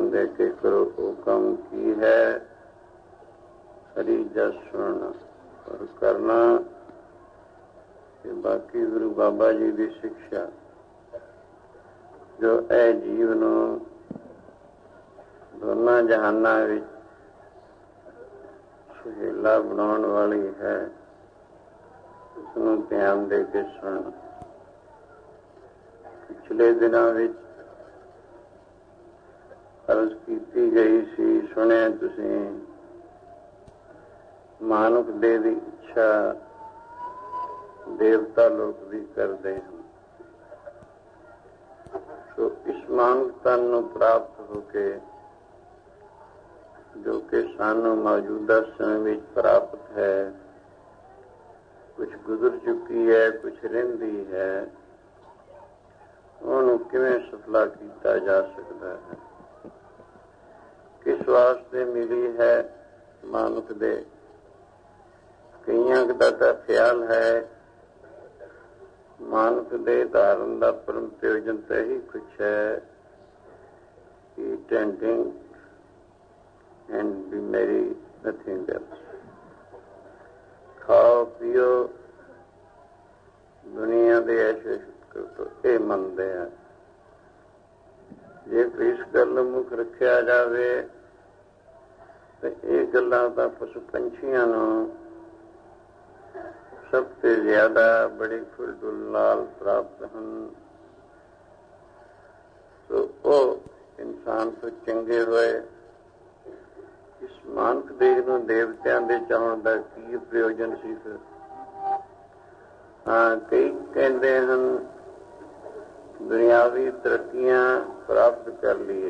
ध्यान दे के करो हुक्म की है, हरि जस सुनना और करना। कि बाकी गुरु बाबा जी की शिक्षा जो है जीव नूं दोनों जहानां विच सुहेला बनाउण वाली है, उसनूं ध्यान दे के सुनना। पिछले दिनों विच अर्ज की गई सी, सुने तुसीं मानुख देह की इच्छा देवता लोग भी करते हैं। तो इस मानुख तन नूं प्राप्त होके जो कि सानू मौजूदा समय में प्राप्त है, कुछ गुजर चुकी है, कुछ रहिंदी है, उन्होंने किवें सफला किया जा सकता है। किस वास्ते मिली है मानुख दे? कईयां दा तां ख्याल है मानुख दे धारण का परम प्रयोजन तो ही कुछ है कि tenting and be merry, nothing else. खाओ पियो दुनिया के ऐसे तो ये मनते हैं। जे इस गल मुख रखा जाए तो ये गल्लां तां पशु पंछियां नूं सबसे ज्यादा बड़ी फुलफुल नाल प्राप्त हैं। तो वो इंसान तो चंगे हुए इस मानक देह नूं देवतियां दे चाहण दा की प्रयोजन सी? फिर हाँ, कई कहते हैं दुनियावी तरक्कियां प्राप्त कर लिए,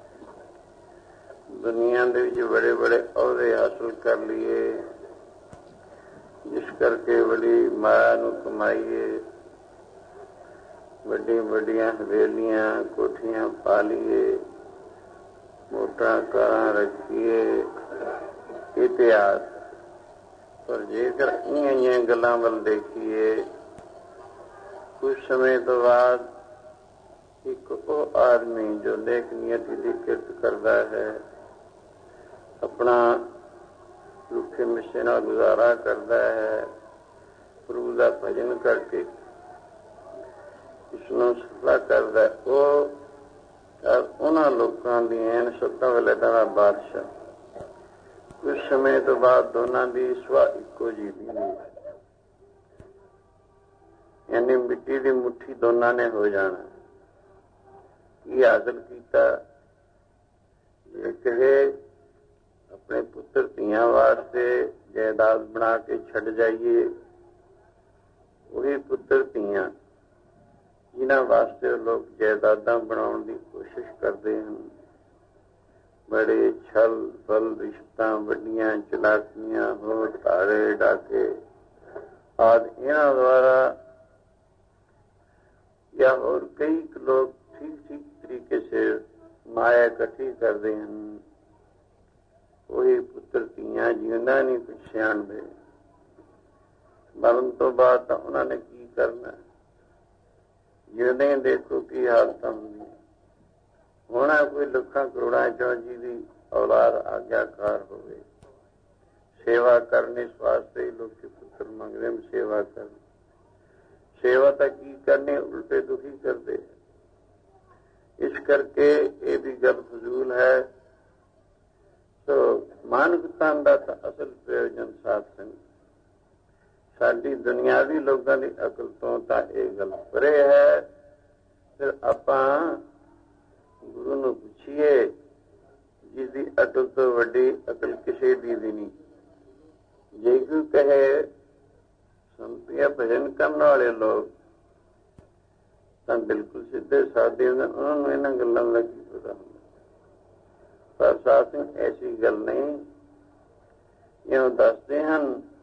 दुनिया दे विच बड़े बड़े अहदे हासिल कर लिए, जिस करके बड़ी माया नूं कमाईए, बड़ी बड़िया हवेलियां कोठियां पा लीए, मोटा कारां रखीए, इतिहास। पर जेकर इं गल्लां वल देखीए, कुछ समय तो बाद एक वो आदमी जो नेक नियति की किरत करता है, अपना रुखे मिसे नाल गुजारा करता है, प्रभु का भजन करके इसनूं सफला करता है, वो उन्हां लोकां दी ऐन सत्तां वेले दा बादशाह। कुछ समय तो बाद दोनों की सुहा इको जी दी, यानी मिट्टी की मुट्ठी दोनों ने हो जाना। की हासिल किया? जे कहे अपने पुत्र धीआं वास्ते जायदाद बना के छड़ जाइए, वही पुत्र धीआं जिन्हां वास्ते लोग जायदादां बनाउण की कोशिश करते हैं, बड़े छल फल रिश्तां, वड्डियां चलाकियां, होर तारे डाके आदि इन्हां द्वारा या और कई लोग ठीक ठीक तरीके से माया इकट्ठी करते हैं। वही पुत्र धीआं जिंदा नहीं कुछ सियाणदे, मरण तो बाद तो उन्होंने की करना? जिंदे देखो की हालत होंगी। होना कोई लखां करोड़ां चों जी की औलाद आग्याकार होवे, सेवा करने वास्ते लोग पुत्र मंगते हैं, सेवा कर। सेवा तो की करने, उल्टे दुखी करते। इस करके ये भी गल फजूल है। तो मानवता का तो असल प्रयोजन साधन साडी दुनियावी लोगों की अकल तो ये गल परे है। फिर आपां गुरु नूं पुछीए, जिसकी अकल तो वड्डी अकल किसी की भी नहीं। जे कोई कहे संतिया भजन करने वाले लोग तो बिल्कुल सीधे साधे होंगे, उन्होंने इन्हां गल्लां दा की पता होंदा। पर साथ ऐसी गल नहीं। यूं दसते हैं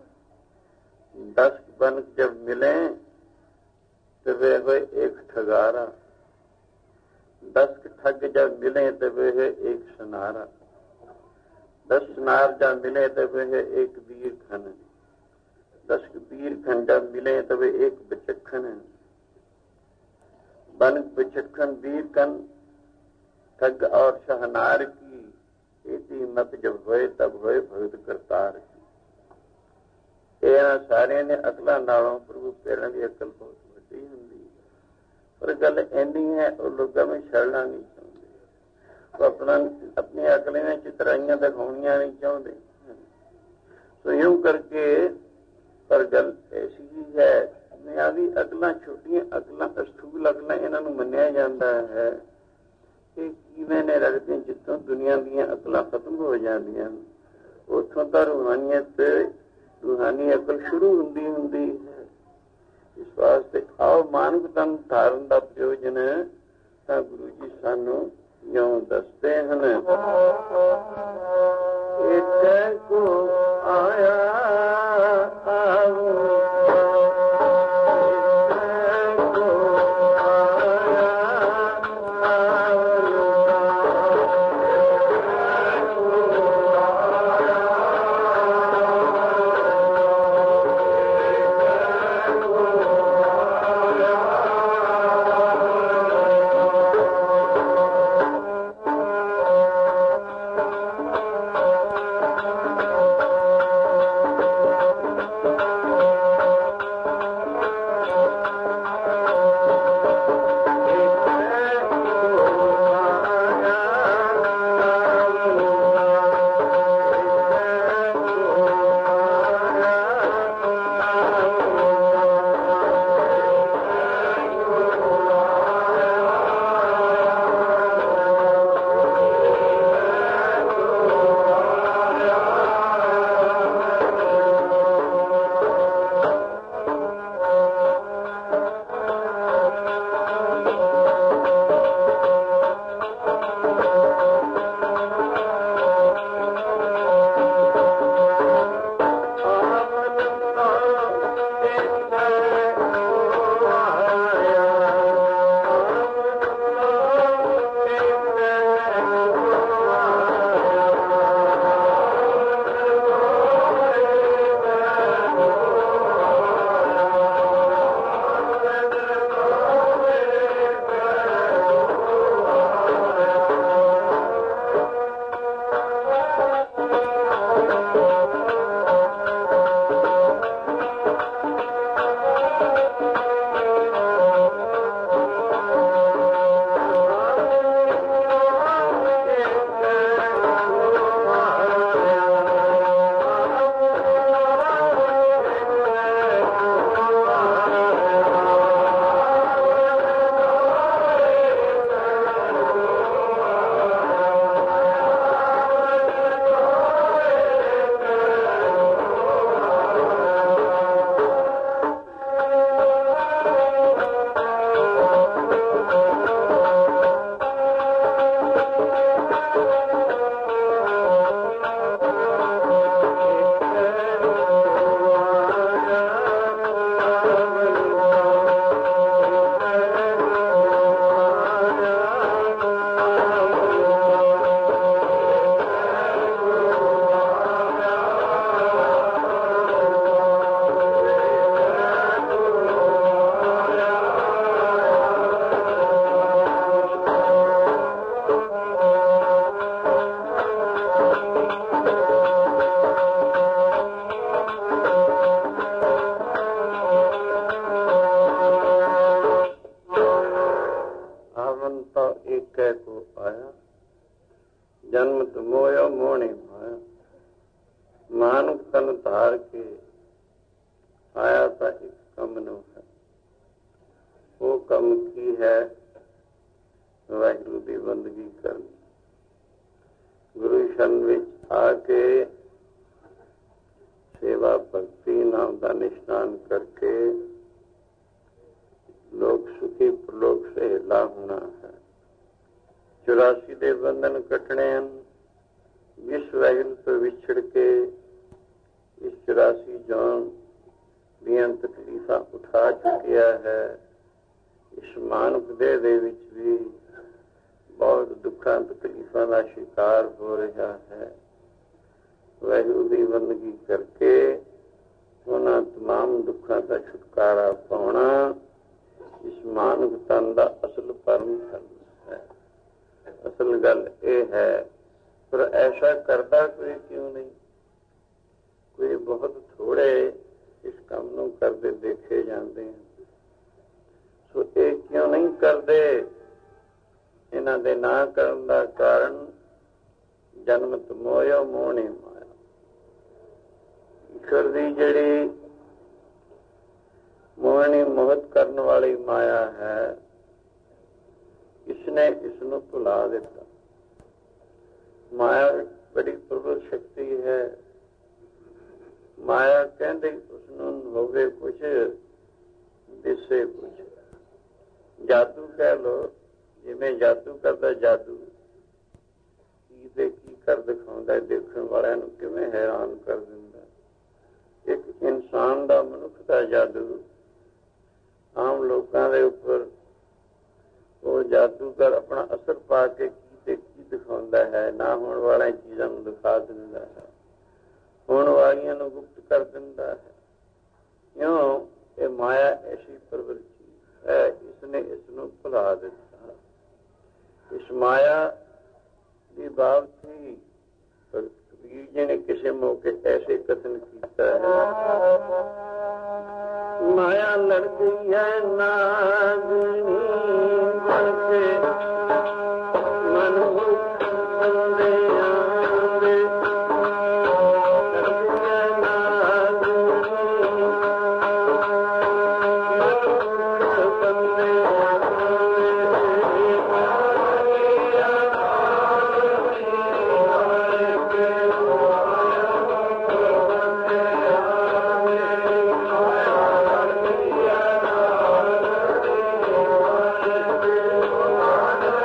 10 बन जब मिले तो वे हुए एक ठगारा, 10 ठग जब मिले तो वे है एक सुनारा, 10 सुनार जब मिले तो वे है एक वीर खन, 10 वीर खन जब मिले तो वे एक बचखन है। बन बचखन वीर कन ठग और शहनार की, इति मत जब होए तब होए भगत करतार की। ਇਹਨਾਂ ਸਾਰਿਆਂ ਨੇ ਅਕਲਾਂ ਨਾਲੋਂ ਪ੍ਰਭੂ ਪਿਆਰਿਆਂ ਦੀ ਅਕਲ ਬਹੁਤ ਵੱਡੀ ਹੁੰਦੀ ਹੈ। ਪਰ ਗੱਲ ਇੰਨੀ ਹੈ, ਉਹ ਲੋਕਾਂ ਵਿੱਚ ਛੜਨਾ ਨਹੀਂ ਚਾਹੁੰਦੇ, ਉਹ ਆਪਣੀ ਅਕਲਾਂ ਦੀਆਂ ਚਿਤਰਾਈਆਂ ਦਿਖਾਉਣੀਆਂ ਨਹੀਂ ਚਾਹੁੰਦੇ। ਸੋ ਇਉਂ ਕਰਕੇ ਪਰ ਗੱਲ ਐਸੀ ਹੀ ਹੈ, ਦੁਨਿਆਵੀ ਅਕਲਾਂ, ਛੋਟੀਆਂ ਅਕਲਾਂ, ਅਸਥੂਲ ਅਕਲਾਂ, ਇਹਨਾਂ ਨੂੰ ਮੰਨਿਆ ਜਾਂਦਾ ਹੈ ਕਿ ਕਿਵੇਂ ਨੇ ਰੱਖਦੇ, ਜਿੱਥੋਂ ਦੁਨੀਆ ਦੀਆਂ ਅਕਲਾਂ ਖਤਮ ਹੋ ਜਾਂਦੀਆਂ ਉੱਥੋਂ ਤਾਂ ਰੂਹਾਨੀ ਅਕਲ ਸ਼ੁਰੂ ਹੁੰਦੀ ਹੈ। ਇਸ ਵਾਸਤੇ ਆਓ ਮਾਨਵ ਤਨ ਧਾਰਨ ਦਾ ਪ੍ਰਯੋਜਨ ਤਾਂ ਗੁਰੂ ਜੀ ਸਾਨੂੰ ਇਉਂ ਦੱਸਦੇ ਹਨ। ਇੱਥੇ ਕੋ ਆਇਆ ਅਸਲ ਗੱਲ ਇਹ ਹੈ, ਪਰ ਐਸਾ ਕਰਦਾ ਕੋਈ ਕਿਉਂ ਨਹੀਂ? ਕੋਈ ਬਹੁਤ ਥੋੜੇ ਇਸ ਕੰਮ ਨੂੰ ਕਰਦੇ ਦੇਖੇ ਜਾਂਦੇ ਹਨ। ਸੋ ਇਹ ਕਿਉਂ ਨਹੀਂ ਕਰਦੇ? ਇਹਨਾਂ ਦੇ ਨਾ ਕਰਨ ਦਾ ਕਾਰਨ ਜਨਮਤ ਮੋਇਓ ਮੋਹਣੀ ਮਾਇਆ। ਈਸ਼ਵਰ ਦੀ ਜਿਹੜੀ ਮੋਹਣੀ ਮੋਹਿਤ ਕਰਨ ਵਾਲੀ ਮਾਇਆ ਹੈ, ਇਸਨੇ ਇਸ ਨੂੰ ਭੁਲਾ ਦਿੱਤਾ। ਮਾਇਆ ਬੜੀ ਪ੍ਰਬਲ ਸ਼ਕਤੀ ਹੈ। ਮਾਇਆ ਕਹਿੰਦੇ ਉਸ ਨੂੰ ਹੋਵੇ ਕੁਛ, ਦਿਸੇ ਕੁਛ। ਜਾਦੂ ਕਹਿ ਲੋ, ਜਿਵੇਂ ਜਾਦੂ ਕਰਦਾ, ਜਾਦੂ ਕੀ ਤੇ ਕੀ ਕਰ ਦਿਖਾਉਂਦਾ, ਦੇਖਣ ਵਾਲਿਆਂ ਨੂੰ ਕਿਵੇਂ ਹੈਰਾਨ ਕਰ ਦਿੰਦਾ। ਇੱਕ ਇਨਸਾਨ ਦਾ, ਮਨੁੱਖ ਦਾ ਜਾਦੂ ਆਮ ਲੋਕਾਂ ਦੇ ਉੱਪਰ ਉਹ ਜਾਦੂਗਰ ਆਪਣਾ ਅਸਰ ਪਾ ਕੇ ਕੀ ਤੇ ਕੀ ਦਿਖਾਉਂਦਾ ਹੈ। ਨਾ ਹੋਣ ਵਾਲੀਆਂ ਚੀਜ਼ਾਂ ਨੂੰ ਦਿਖਾ ਦਿੰਦਾ ਹੈ, ਹੋਣ ਵਾਲੀਆਂ ਨੂੰ ਗੁਪਤ ਕਰ ਦਿੰਦਾ ਹੈ। ਕਿਉਂ? ਇਹ ਮਾਇਆ ਐਸੀ ਪ੍ਰਬਲ ਚੀਜ਼ ਹੈ, ਇਸਨੇ ਇਸ ਨੂੰ ਭੁਲਾ ਦਿੱਤਾ। ਇਸ ਮਾਇਆ ਦੀ ਬਾਬਤ ਹੀ ਕਬੀਰ ਜੀ ਨੇ ਕਿਸੇ ਮੌਕੇ ਐਸੇ ਕਥਨ ਕੀਤਾ ਹੈ, ਮਾਇਆ ਲੜਦੀ ਹੈ ਨਾਗਣੀ ਬਣ ਕੇ ਮਨੁੱਖ ਬੰਦਿਆਂ ਦੇ, ਲੜਦੀ ਹੈ ਨਾਗਣੀ ਮਨੁੱਖ ਬੰਦਿਆਂ ਦੇ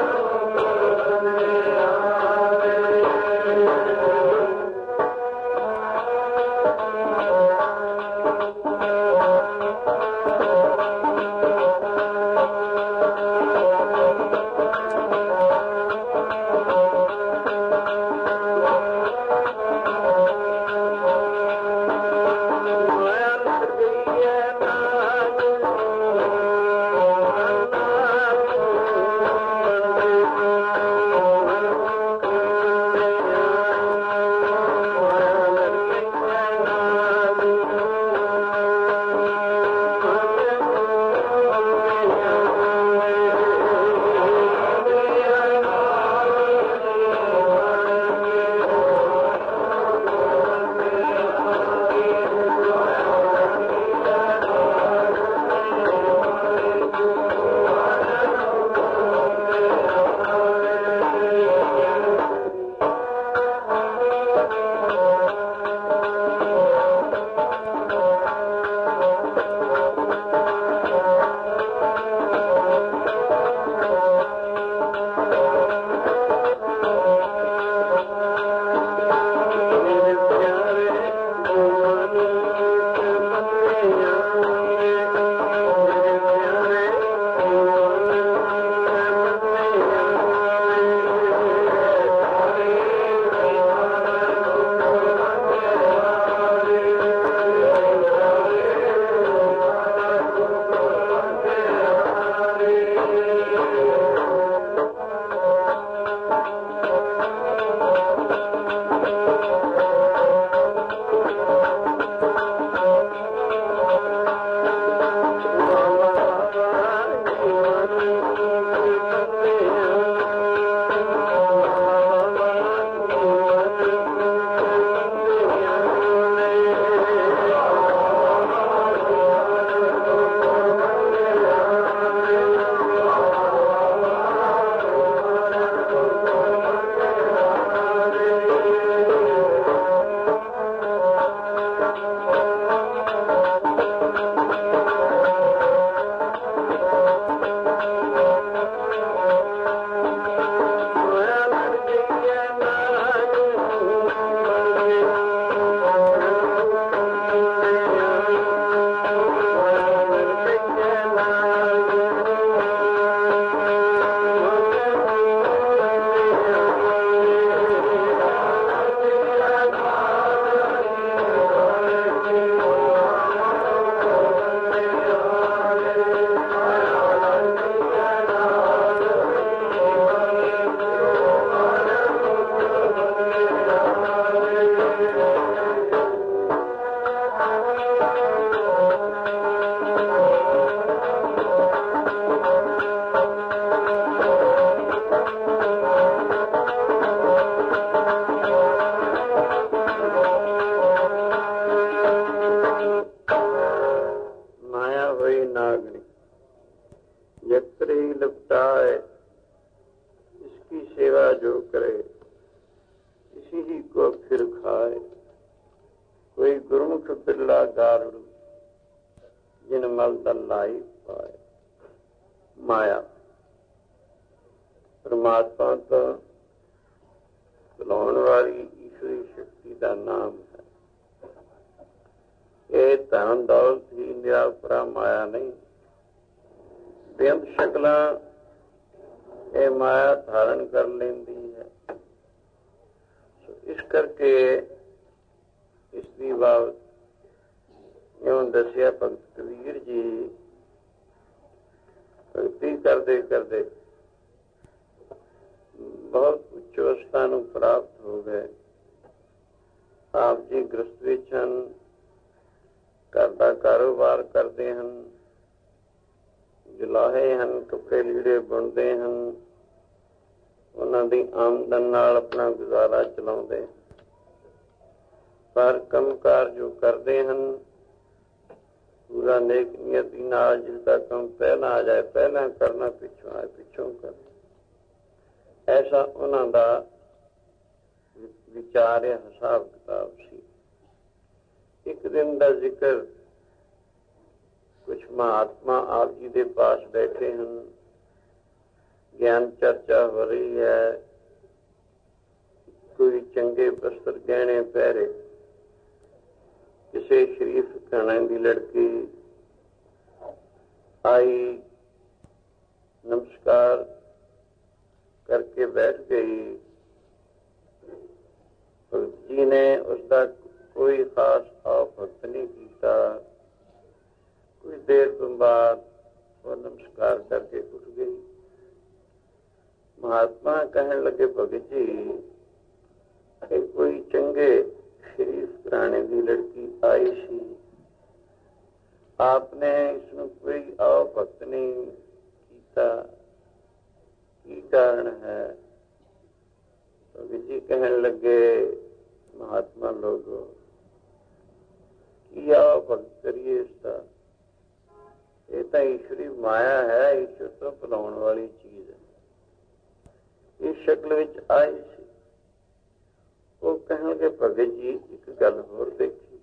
गारुड़ जिन मल लाई पाए। माया परमात्मा तो बुलाने वाली ईश्वरी शक्ति का नाम है। ये धन दौलत ही निरापरा माया नहीं। बेअंत शक्लां ये माया धारण कर लेंदी है। इस करके इसकी बात यूं दसिया भगत कबीर जी भगती करते करते बहुत उच्च अवस्था नूं प्राप्त हो गए। आप जी गृहस्थ विच हन, घर दा कारोबार करते हैं, जुलाहे हैं, कपड़े लीड़े बुनते हैं, उन्हां दी आमदन नाल अपना गुजारा चलाउंदे। पर काम कार जो करते हैं पूरा नेक नियति नाल, जिसका काम पहला आ जाए पहला करना, पिछों आए पिछों करना, ऐसा उन्हां दा विचार हिसाब किताब सी। एक दिन का जिक्र, कुछ महात्मा आप जी के पास बैठे हैं, ज्ञान चर्चा हो रही है। कोई चंगे वस्त्र गहने पहरे किसी शरीफ घराने की लड़की आई, नमस्कार करके बैठ गई। भगत जी ने उसका कोई खास भक्त नहीं किया। कुछ देर के बाद वो नमस्कार करके उठ गई। महात्मा कहने लगे, भगत जी कोई चंगे शरीफ घराने की लड़की आई सी, आपने इसमें कोई भक्त नहीं किया, की कारण है? भगत जी कहने लगे, महात्मा लोगों की भक्त करिए इसका, ये तो ईश्वरी माया है, ईश्वर तो बुलाने वाली चीज है। इस शक्ल विच आई सी। वो कहने लगे, भगत जी एक गल होर देखी,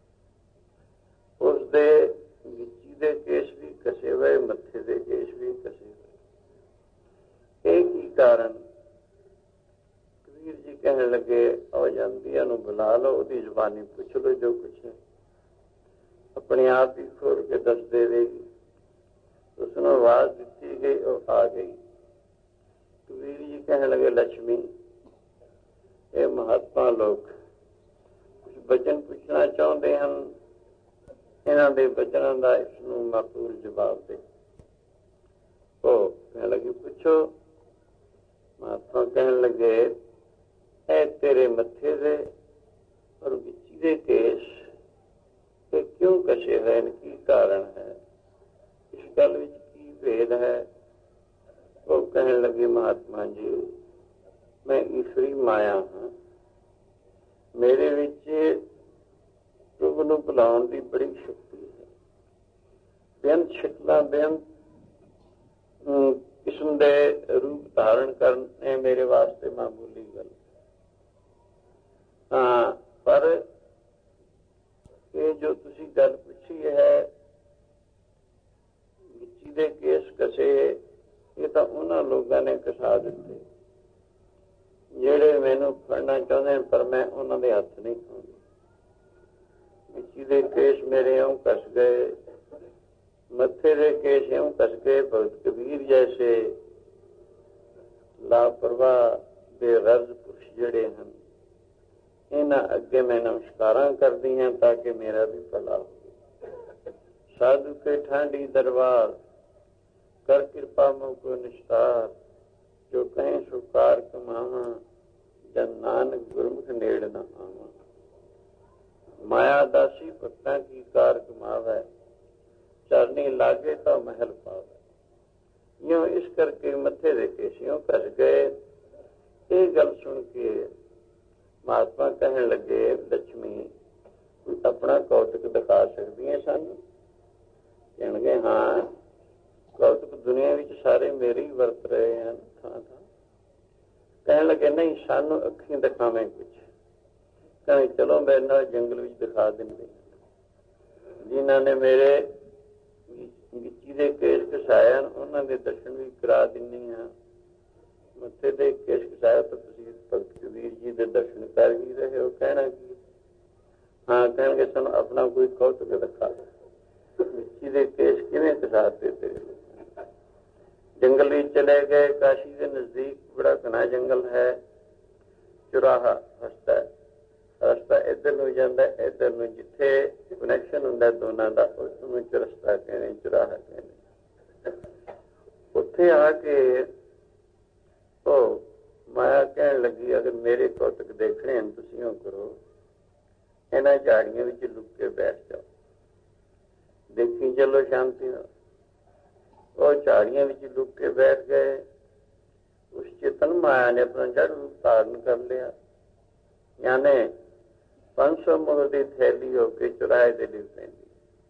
उसदे गिच्ची दे केस भी कसे हुए, मत्थे दे केस भी कसे हुए, एक ही कारण? कबीर जी कहने लगे, आओ जांदिया नूं बुला लो, उसकी जुबानी पूछ लो जो कुछ है, अपने आप ही खोल के दस देगी। उसने आवाज दी गई और आ गई। कबीर जी कहने लगे, लक्ष्मी ये महात्मा लोग कुछ वचन पूछना चाहते हैं, इन्हां दे वचनों का इसनूं माकूल जवाब दे। ओ कहने लगे, पूछो। महात्मा कहने लगे, ए तेरे मत्थे दे और गिच्ची दे केस ये क्यों कसे है, इनकी कारण है, इस गल विच की भेद है? वो कहने लगे, महात्मा जी मैं ईश्वरी माया हाँ, मेरे विच प्रभु नूं बुलाउण दी बड़ी शक्ति है। बेअंत शक्लां बेअंत किस्म दे रूप धारण करने मेरे वास्ते मामूली गल। हाँ, पर ये जो तुसी गल पूछी है, गिच्ची दे केस कसे, ये तो उन्हां लोगों ने कसा दिते ਜਿਹੜੇ ਮੈਨੂੰ ਫੜਨਾ ਚਾਹੁੰਦੇ हैं, पर मैं उन्होंने हथ नहीं पाਉਂਦੀ। गिच्ची दे केस मेरे यूं कस गए, मत्थे दे केस यूं कस गए, भगत कबीर जैसे लापरवाह बेगर्ज पुरुष जड़े हैं, इन्हां अगे मैं नमस्कारां करदी हैं ताकि मेरा भी भला हो। साधु के ठांडी दरबार कर कृपा मुको निस्तार, जो कहें सुकार कमावा, जन नानक गुरमुख नेड़ न आवा। माया दासी भक्तां की कार कमावै, चरनी लागे तो महल पावे। यूं इस करके मत्थे दे केसियों कस गए। ये गल सुन के महात्मा कहने लगे, लक्ष्मी अपना कौतुक दिखा सकती है सानू? कहणगे, हाँ कौतुक दुनिया विच सारे मेरे ही वरत रहे हैं थां थां। कहने लगे, नहीं सानू अखीं दिखावें कुछ? कहें चलो मेरे नाल जंगल विच दिखा देंगे। ਜਿਨ੍ਹਾਂ ਨੇ ਮੇਰੇ ਗਿੱਚੀ ਦੇ ਕੇਸ ਘਸਾਏ ਹਨ ਉਹਨਾਂ ਦੇ ਦਰਸ਼ਨ ਵੀ ਕਰਾ ਦਿੰਦੀ ਹਾਂ। ਮੱਥੇ ਦੇ ਕੇਸ ਘਸਾਇਆ ਤਾਂ ਤੁਸੀਂ ਭਗਤ ਕਬੀਰ ਜੀ ਦੇ ਦਰਸ਼ਨ ਕਰ ਹੀ ਰਹੇ ਹੋ। ਕਹਿਣਾ ਕੀ? ਹਾਂ, ਕਹਿਣਗੇ ਸਾਨੂੰ ਆਪਣਾ ਕੋਈ ਕੌਤਕ ਦਿਖਾ ਦਿਓ। ਗਿੱਚੀ ਦੇ ਕੇਸ ਕਿਵੇਂ ਘਸਾਤੇ ਤੇਰੇ? ਜੰਗਲ ਵਿੱਚ ਚਲੇ ਗਏ। ਕਾਸ਼ੀ ਦੇ ਨਜ਼ਦੀਕ ਬੜਾ ਘਣਾ ਜੰਗਲ ਹੈ। ਚੁਰਾਹਾ ਰਸਤਾ ਇੱਧਰ ਨੂੰ ਜਾਂਦਾ, ਇੱਧਰ ਨੂੰ ਜਿੱਥੇ ਕਨੈਕਸ਼ਨ ਹੁੰਦਾ ਦੋਨਾਂ ਦਾ ਉਸਨੂੰ ਚੁਰਸਤਾ ਕਹਿੰਦੇ, ਚੁਰਾਹਾ ਕਹਿੰਦੇ। ਉੱਥੇ ਆ ਕੇ ਉਹ ਮਾਇਆ ਕਹਿਣ ਲੱਗੀ, ਅਗਰ ਮੇਰੇ ਕੌਤਕ ਦੇਖਣੇ ਹਨ ਤੁਸੀਂ ਉਹ ਕਰੋ, ਇਹਨਾਂ ਝਾੜੀਆਂ ਵਿੱਚ ਲੁੱਕ ਕੇ ਬੈਠ ਜਾਓ, ਦੇਖੀ ਚੱਲੋ ਸ਼ਾਂਤੀ ਨਾਲ। ਉਹ ਝਾੜੀਆਂ ਵਿੱਚ ਲੁੱਕ ਕੇ ਬੈਠ ਗਏ। ਉਸ ਚੇਤਨ ਮਾਇਆ ਨੇ ਆਪਣਾ ਜੜ ਰੂਪ ਧਾਰਨ ਕਰ ਲਿਆ, ਯਾਨੀ 500 ਮੁਹਰ ਦੀ ਥੈਲੀ ਹੋ ਕੇ ਚੁਰਾਹੇ ਦੇ ਲਈ ਪੈਂਦੀ।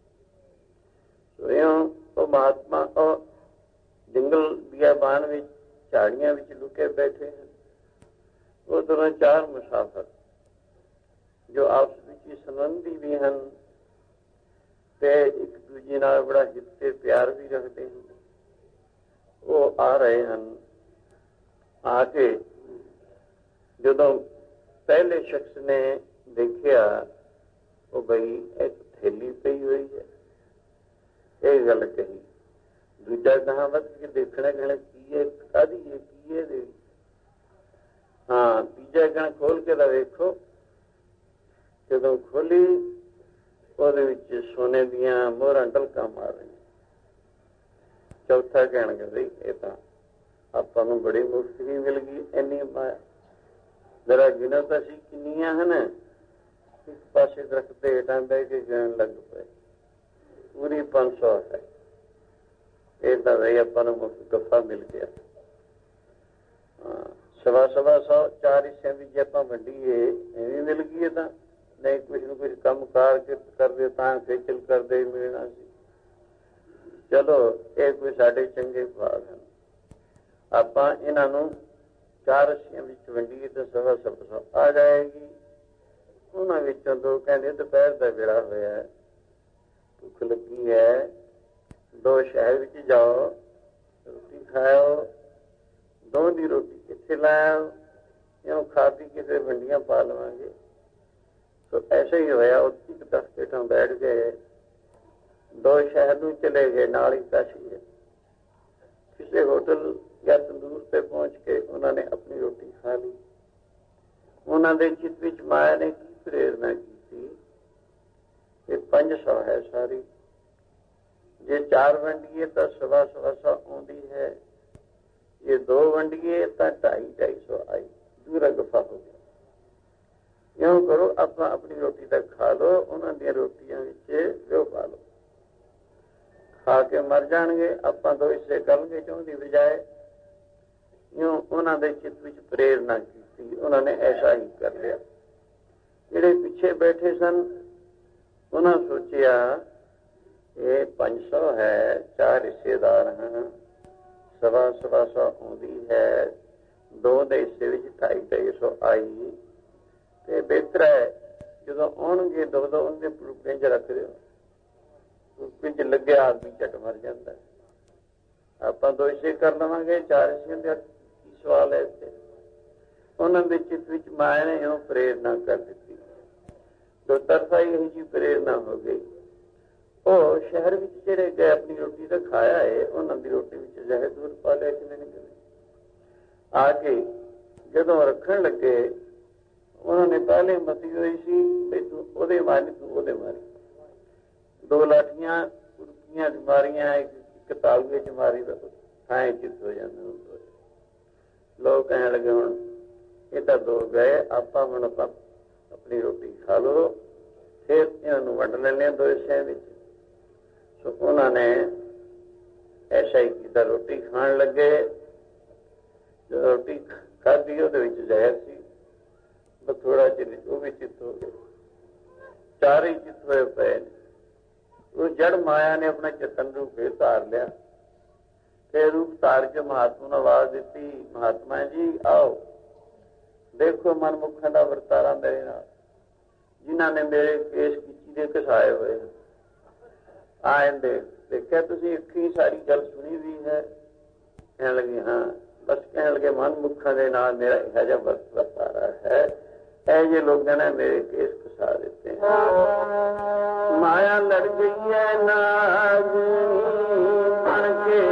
ਉਹ ਮਹਾਤਮਾ ਉਹ ਜੰਗਲ ਬਿਆਬਾਨ ਵਿੱਚ ਝਾੜੀਆਂ ਵਿੱਚ ਲੁਕੇ ਬੈਠੇ ਹਨ। ਉਹ ਦੋਨੋਂ 4 ਮੁਸਾਫਰ ਜੋ ਆਪਸ ਵਿੱਚ ਸੰਬੰਧੀ ਵੀ ਹਨ ਤੇ ਇੱਕ ਦੂਜੇ ਨਾਲ ਬੜਾ ਹਿੱਤ ਤੇ ਪਿਆਰ ਵੀ ਰੱਖਦੇ ਹਨ। ਉਹ ਆ ਰਹੇ ਹਨ। ਆ ਕੇ ਜਦੋਂ ਪਹਿਲੇ ਸ਼ਖਸ ਨੇ ਦੇਖਿਆ ਉਹ ਬਈ ਇੱਕ ਥੈਲੀ ਪਈ ਹੋਈ ਹੈ, ਇਹ ਗੱਲ ਕਹੀ। ਦੂਜਾ ਕਹਾਂ ਵੱਧ ਕੇ ਦੇਖਣਾ ਕਹਿਣਾ ਕੀ ਹੈ, ਕਾਹਦੀ ਹੈ, ਕੀ ਹੈ ਦੇ। ਹਾਂ, ਤੀਜਾ ਕਹਿਣਾ ਖੋਲ ਕੇ ਤਾਂ ਵੇਖੋ। ਜਦੋਂ ਖੋਲੀ ਉਹਦੇ ਵਿੱਚ ਸੋਨੇ ਦੀਆਂ ਮੋਹਰਾਂ ਢਲਕਾਂ ਮਾਰ ਰਹੀਆਂ। ਚੌਥਾ ਕਹਿਣਗੇ ਬਈ ਇਹ ਤਾਂ ਆਪਾਂ ਨੂੰ ਬੜੀ ਮੁਫਤ ਹੀ ਮਿਲ ਗਈ, ਇੰਨੀ ਮਾਇਆ। ਜਰਾ ਗਿਣੋ ਤਾਂ ਸੀ ਕਿੰਨੀਆਂ ਹਨ। ਇੱਕ ਪਾਸੇ ਦਰਖਤ ਦੇ ਹੇਠਾਂ ਬਹਿ ਕੇ ਗਿਣਨ ਲੱਗ ਪਏ, ਪੂਰੀ 500 ਹੈ। ਇਹ ਤਾਂ ਬਈ ਆਪਾਂ ਨੂੰ ਮੁਫਤ ਗੱਫਾ ਮਿਲ ਗਿਆ। ਸਵਾ 100 4 ਹਿੱਸਿਆਂ ਵਿੱਚ ਜੇ ਆਪਾਂ ਵੰਡੀਏ ਐਵੇਂ ਮਿਲ ਗਈ। ਤਾਂ ਨਹੀਂ ਕੁਛ ਨਾ ਕੁਛ ਕੰਮ ਕਾਰ ਕਰਦੇ ਤਾਂ ਖੇਚਲ ਕਰਦੇ ਮਿਲਣਾ ਸੀ। ਚਲੋ ਇਹ ਕੋਈ ਸਾਡੇ ਚੰਗੇ ਭਾਗ ਹਨ। ਆਪਾਂ ਇਹਨਾਂ ਨੂੰ 4 ਹਿੱਸਿਆਂ ਵਿੱਚ ਵੰਡੀਏ ਤਾਂ ਸਵਾ 100 ਆ ਜਾਏਗੀ। ਉਹਨਾਂ ਵਿੱਚੋਂ 2 ਕਹਿੰਦੇ ਦੁਪਹਿਰ ਦਾ ਵੇਲਾ ਹੋਇਆ, ਭੁੱਖ ਲੱਗੀ ਹੈ, 2 ਸ਼ਹਿਰ ਵਿੱਚ ਜਾਓ, ਰੋਟੀ ਖਾਓ। 2 ਦੀ ਰੋਟੀ ਕਿੱਥੇ ਲਾਓ, ਇਹਨੂੰ ਖਾ ਪੀ ਕੇ ਫਿਰ ਵੰਡੀਆਂ ਪਾ ਲਵਾਂਗੇ। ਸੋ ਐਸਾ ਹੀ ਹੋਇਆ। ਉਹ ਇੱਕ ਦਰਖਤ ਹੇਠਾਂ ਬੈਠ ਗਏ। 2 ਸ਼ਹਿਰ ਨੂੰ ਚਲੇ ਗਏ, ਨਾਲ ਹੀ ਕਾਸ਼ੀ ਹੈ। ਕਿਸੇ ਹੋਟਲ ਜਾਂ ਤੰਦੂਰ ਤੇ ਪਹੁੰਚ ਕੇ ਉਹਨਾਂ ਨੇ ਆਪਣੀ ਰੋਟੀ ਖਾ ਲਈ। ਉਹਨਾਂ ਦੇ ਚਿੱਤ ਵਿੱਚ ਮਾਇਆ ਨੇ ਕੀ ਪ੍ਰੇਰਨਾ ਕੀਤੀ? ਇਹ 500 ਹੈ ਸਾਰੀ। ਜੇ 4 ਵੰਡੀਏ ਤਾਂ ਸਵਾ 100 ਆਉਂਦੀ ਹੈ। ਜੇ 2 ਵੰਡੀਏ ਤਾਂ 250 ਆਈ। ਦੂਰਾ ਗੱਫਾ ਹੋ ਗਿਆ। ਇਉਂ ਕਰੋ, ਆਪਾਂ ਆਪਣੀ ਰੋਟੀ ਤਾਂ ਖਾ ਲਓ, ਉਹਨਾਂ ਦੀਆਂ ਰੋਟੀਆਂ ਵਿੱਚ ਵਿਓ ਪਾ ਲਓ। ਖਾ ਕੇ ਮਰ ਜਾਣਗੇ, ਆਪਾਂ 2 ਹਿੱਸੇ ਕਰਨਗੇ ਚੋਂ ਦੀ ਬਜਾਏ। ਇਉਂ ਉਹਨਾਂ ਦੇ ਚਿੱਤ ਵਿੱਚ ਪ੍ਰੇਰਨਾ ਕੀਤੀ। ਉਹਨਾਂ ਨੇ ਐਸਾ ਹੀ ਕਰ ਲਿਆ। ਜਿਹੜੇ ਪਿੱਛੇ ਬੈਠੇ ਸਨ ਉਹਨਾਂ ਸੋਚਿਆ ਇਹ 500 ਹੈ, 4 ਹਿੱਸੇਦਾਰ ਹਨ, ਸਵਾ 100 ਆਉਂਦੀ ਹੈ। 2 ਦੇ ਹਿੱਸੇ ਵਿੱਚ 250 ਆਈ ਤੇ ਬਿਹਤਰ ਹੈ ਜਦੋਂ ਆਉਣਗੇ 2 ਉਹਦੇ ਪੁਲਕੇ ਚ ਰੱਖ ਦਿਓ। ਪੁਲਕੇ ਚ ਲੱਗਿਆ ਆਦਮੀ ਝਟ ਮਰ ਜਾਂਦਾ। ਆਪਾਂ 2 ਹਿੱਸੇ ਕਰ ਲਵਾਂਗੇ, 4 ਹਿੱਸਿਆਂ ਦਾ ਕੀ ਸਵਾਲ ਹੈ ਇੱਥੇ। ਉਹਨਾਂ ਦੇ ਚਿੱਤ ਵਿੱਚ ਮਾਇਆ ਨੇ ਇਉਂ ਪ੍ਰੇਰਨਾ ਕਰ ਦਿੱਤੀ। 2 ਤਰਫਾ ਇਹੋ ਜਿਹੀ ਪ੍ਰੇਰਨਾ ਹੋ ਗਈ। ਉਹ ਸ਼ਹਿਰ ਵਿੱਚ ਜਿਹੜੇ ਗਏ ਆਪਣੀ ਰੋਟੀ ਤਾਂ ਖਾਇਆ ਹੈ, ਉਹਨਾਂ ਦੀ ਰੋਟੀ ਵਿੱਚ ਜ਼ਹਿਰ ਦੂਰ ਪਾ ਲਿਆ ਕਿਵੇਂ ਨਹੀਂ ਕਿਵੇਂ। ਆ ਕੇ ਜਦੋਂ ਰੱਖਣ ਲੱਗੇ ਉਹਨਾਂ ਨੇ ਪਹਿਲੇ ਮਤੀ ਹੋਈ ਸੀ ਵੀ ਤੂੰ ਉਹਦੇ ਮਾਰੀ, ਤੂੰ ਉਹਦੇ ਮਾਰੀ। 2 ਲਾਠੀਆਂ ਕੁਰਕੀਆਂ ਚ ਮਾਰੀਆਂ, ਇੱਕ ਤਾਲੂਏ ਚ ਮਾਰੀ ਤਾਂ ਥਾਂ ਚਿੱਤ ਹੋ ਜਾਂਦੇ। ਲੋਕ ਕਹਿਣ ਲੱਗੇ ਹੁਣ ਇਹ ਤਾਂ 2 ਗਏ, ਆਪਾਂ ਹੁਣ ਆਪਣੀ ਰੋਟੀ ਖਾ ਲਓ, ਫਿਰ ਇਹਨਾਂ ਨੂੰ ਵੰਡ ਲੈਂਦੇ 2 ਹਿੱਸਿਆਂ ਵਿੱਚ। ਸੋ ਉਹਨਾਂ ਨੇ ਐਸਾ ਹੀ ਕੀਤਾ। ਰੋਟੀ ਖਾਣ ਲੱਗੇ, ਜਦੋਂ ਰੋਟੀ ਖਾਧੀ ਉਹਦੇ ਵਿੱਚ ਜ਼ਹਿਰ ਸੀ। ਬਸ ਥੋੜਾ ਚਿਰ ਉਹ ਵੀ ਚਿੱਤ ਹੋ ਗਏ। 4 ਹੀ ਚਿੱਤ ਹੋਏ ਪਏ ਨੇ। ਉਹ ਜੜ ਮਾਇਆ ਨੇ ਆਪਣਾ ਚੇਤਨ ਰੂਪ ਫੇਰ ਧਾਰ ਲਿਆ। ਤੇ ਰੂਪ ਧਾਰ ਕੇ ਮਹਾਤਮਾ ਨੂੰ ਆਵਾਜ਼ ਦਿੱਤੀ, ਮਹਾਤਮਾ ਜੀ ਆਓ, ਦੇਖੋ ਮਨਮੁਖਾਂ ਦਾ ਵਰਤਾਰਾ ਮੇਰੇ ਨਾਲ, ਜਿਨ੍ਹਾਂ ਨੇ ਮੇਰੇ ਕੇਸ ਗਿੱਚੀ ਦੇ ਘਸਾਏ ਹੋਏ। ਆਂਦੇ ਦੇਖਿਆ ਤੁਸੀਂ ਅੱਖੀਂ ਸਾਰੀ ਗੱਲ ਸੁਣੀ ਵੀ ਹੈ? ਕਹਿਣ ਲੱਗੇ ਹਾਂ। ਬਸ ਕਹਿਣ ਲੱਗੇ ਮਨਮੁੱਖਾਂ ਦੇ ਨਾਲ ਮੇਰਾ ਇਹੋ ਜਿਹਾ ਵਰਤਾਰਾ ਹੈ, ਇਹ ਜਿਹੇ ਲੋਕਾਂ ਨੇ ਮੇਰੇ ਕੇਸ ਫਸਾ ਦਿੱਤੇ। ਮਾਇਆ ਲੜ ਗਈ ਹੈ ਨਾਗ ਬਣ ਕੇ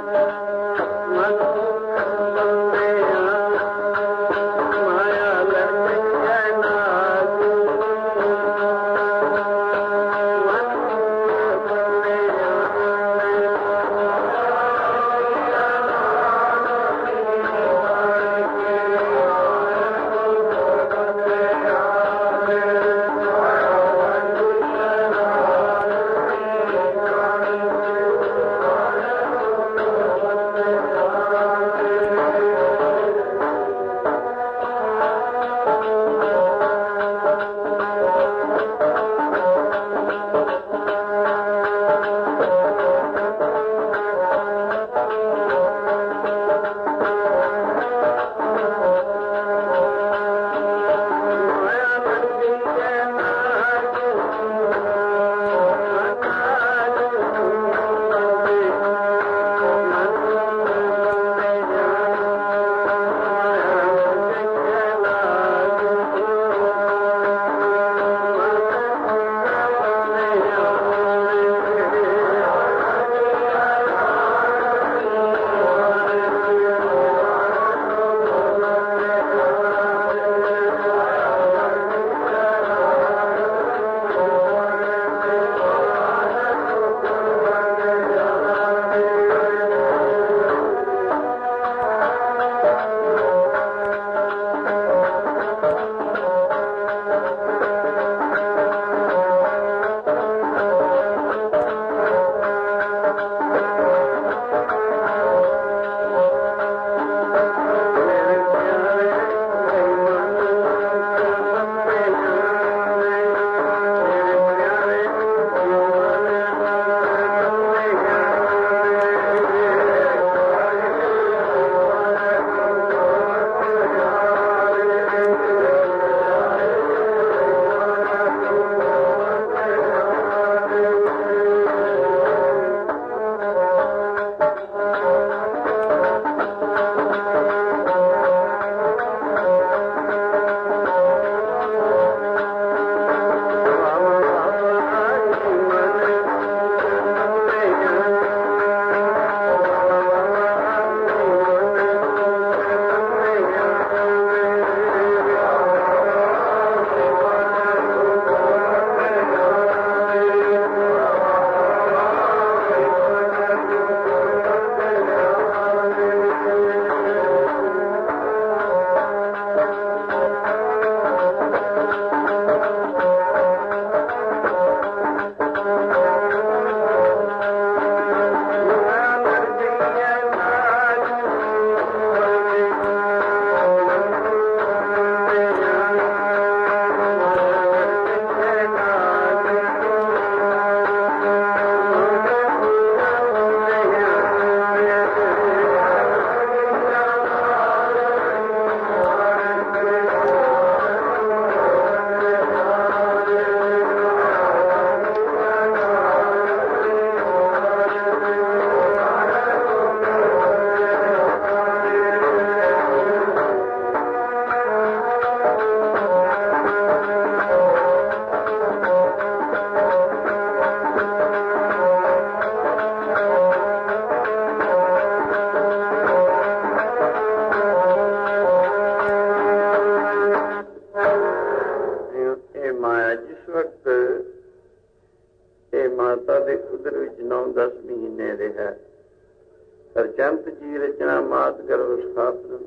ਸਰਜੰਤ ਜੀ ਰਚਨਾ ਮਾਤ ਗਰਭ ਸਥਾਪਨ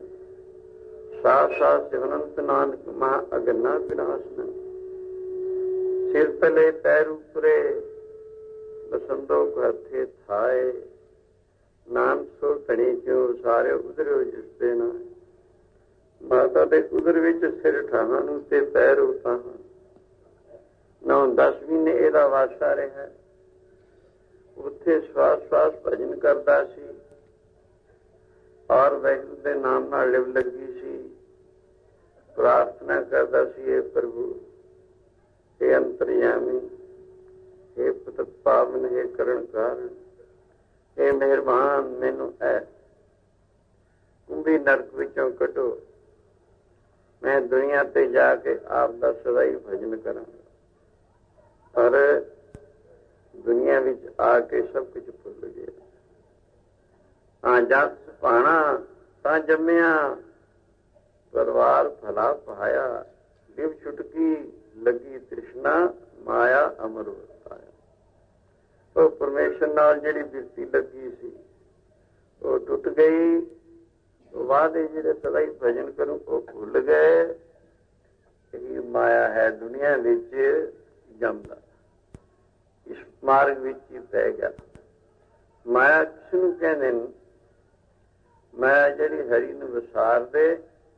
ਸਾਥ ਸਾਥ ਸਿਵਨੰਤ ਨਾਨਕ ਮਹਾ ਅਗਨਾ ਵਿਨਾਸ਼ਨ ਸਿਰ ਤਲੇ ਪੈਰ ਉਪਰੇ ਬਸੰਦੋ ਹੱਥੇ ਥਾਏ ਨਾਮ ਸੋ ਧਣੀ ਕਿਉ ਸਾਰੇ ਉਧਰਿਓ ਜਿਸ ਤੇ ਨਾ ਮਾਤਾ ਦੇ ਉਦਰ ਵਿੱਚ ਸਿਰ ਠਾਹਾਂ ਨੂੰ ਤੇ ਪੈਰ ਉਤਾਂ 9-10 ਮਹੀਨੇ ਇਹਦਾ ਵਾਸਾ ਰਿਹਾ। ਉੱਥੇ ਸਵਾਸ ਭਜਨ ਕਰਦਾ ਸੀ ਔਰ ਵਾਹਿਗੁਰੂ ਦੇ ਨਾਮ ਨਾਲ ਲਿਵ ਲੱਗੀ ਸੀ। ਪ੍ਰਾਰਥਨਾ ਕਰਦਾ ਸੀ, ਇਹ ਪ੍ਰਭੂ, ਇਹ ਅੰਤਰਯਾਮੀ, हे पुत्र पावन, हे करण कारण, हे मेहरबान, मैनू ऐ कुंभी नरक विचों कटो, मैं दुनिया ते जाके आप दा सदा ही भजन करांगा। पर दुनिया विच आके सब कुछ भुल गया। हाँ जस पाना तां जम्मिया, परवार भला पाया, दिव छुटकी लगी तृष्णा, माया अमर वरताया। तो परमेश्वर नाल जिहड़ी बिरती लगी सी वो टुट गई। वादे जिहड़े सदा ही भजन करूं वो भुल गए। यही माया है दुनिया विच जमदा, इस मार्ग विच ही पै गया। माया किसनूं कहंदे ने? माया जिहड़ी हरि नूं विसार दे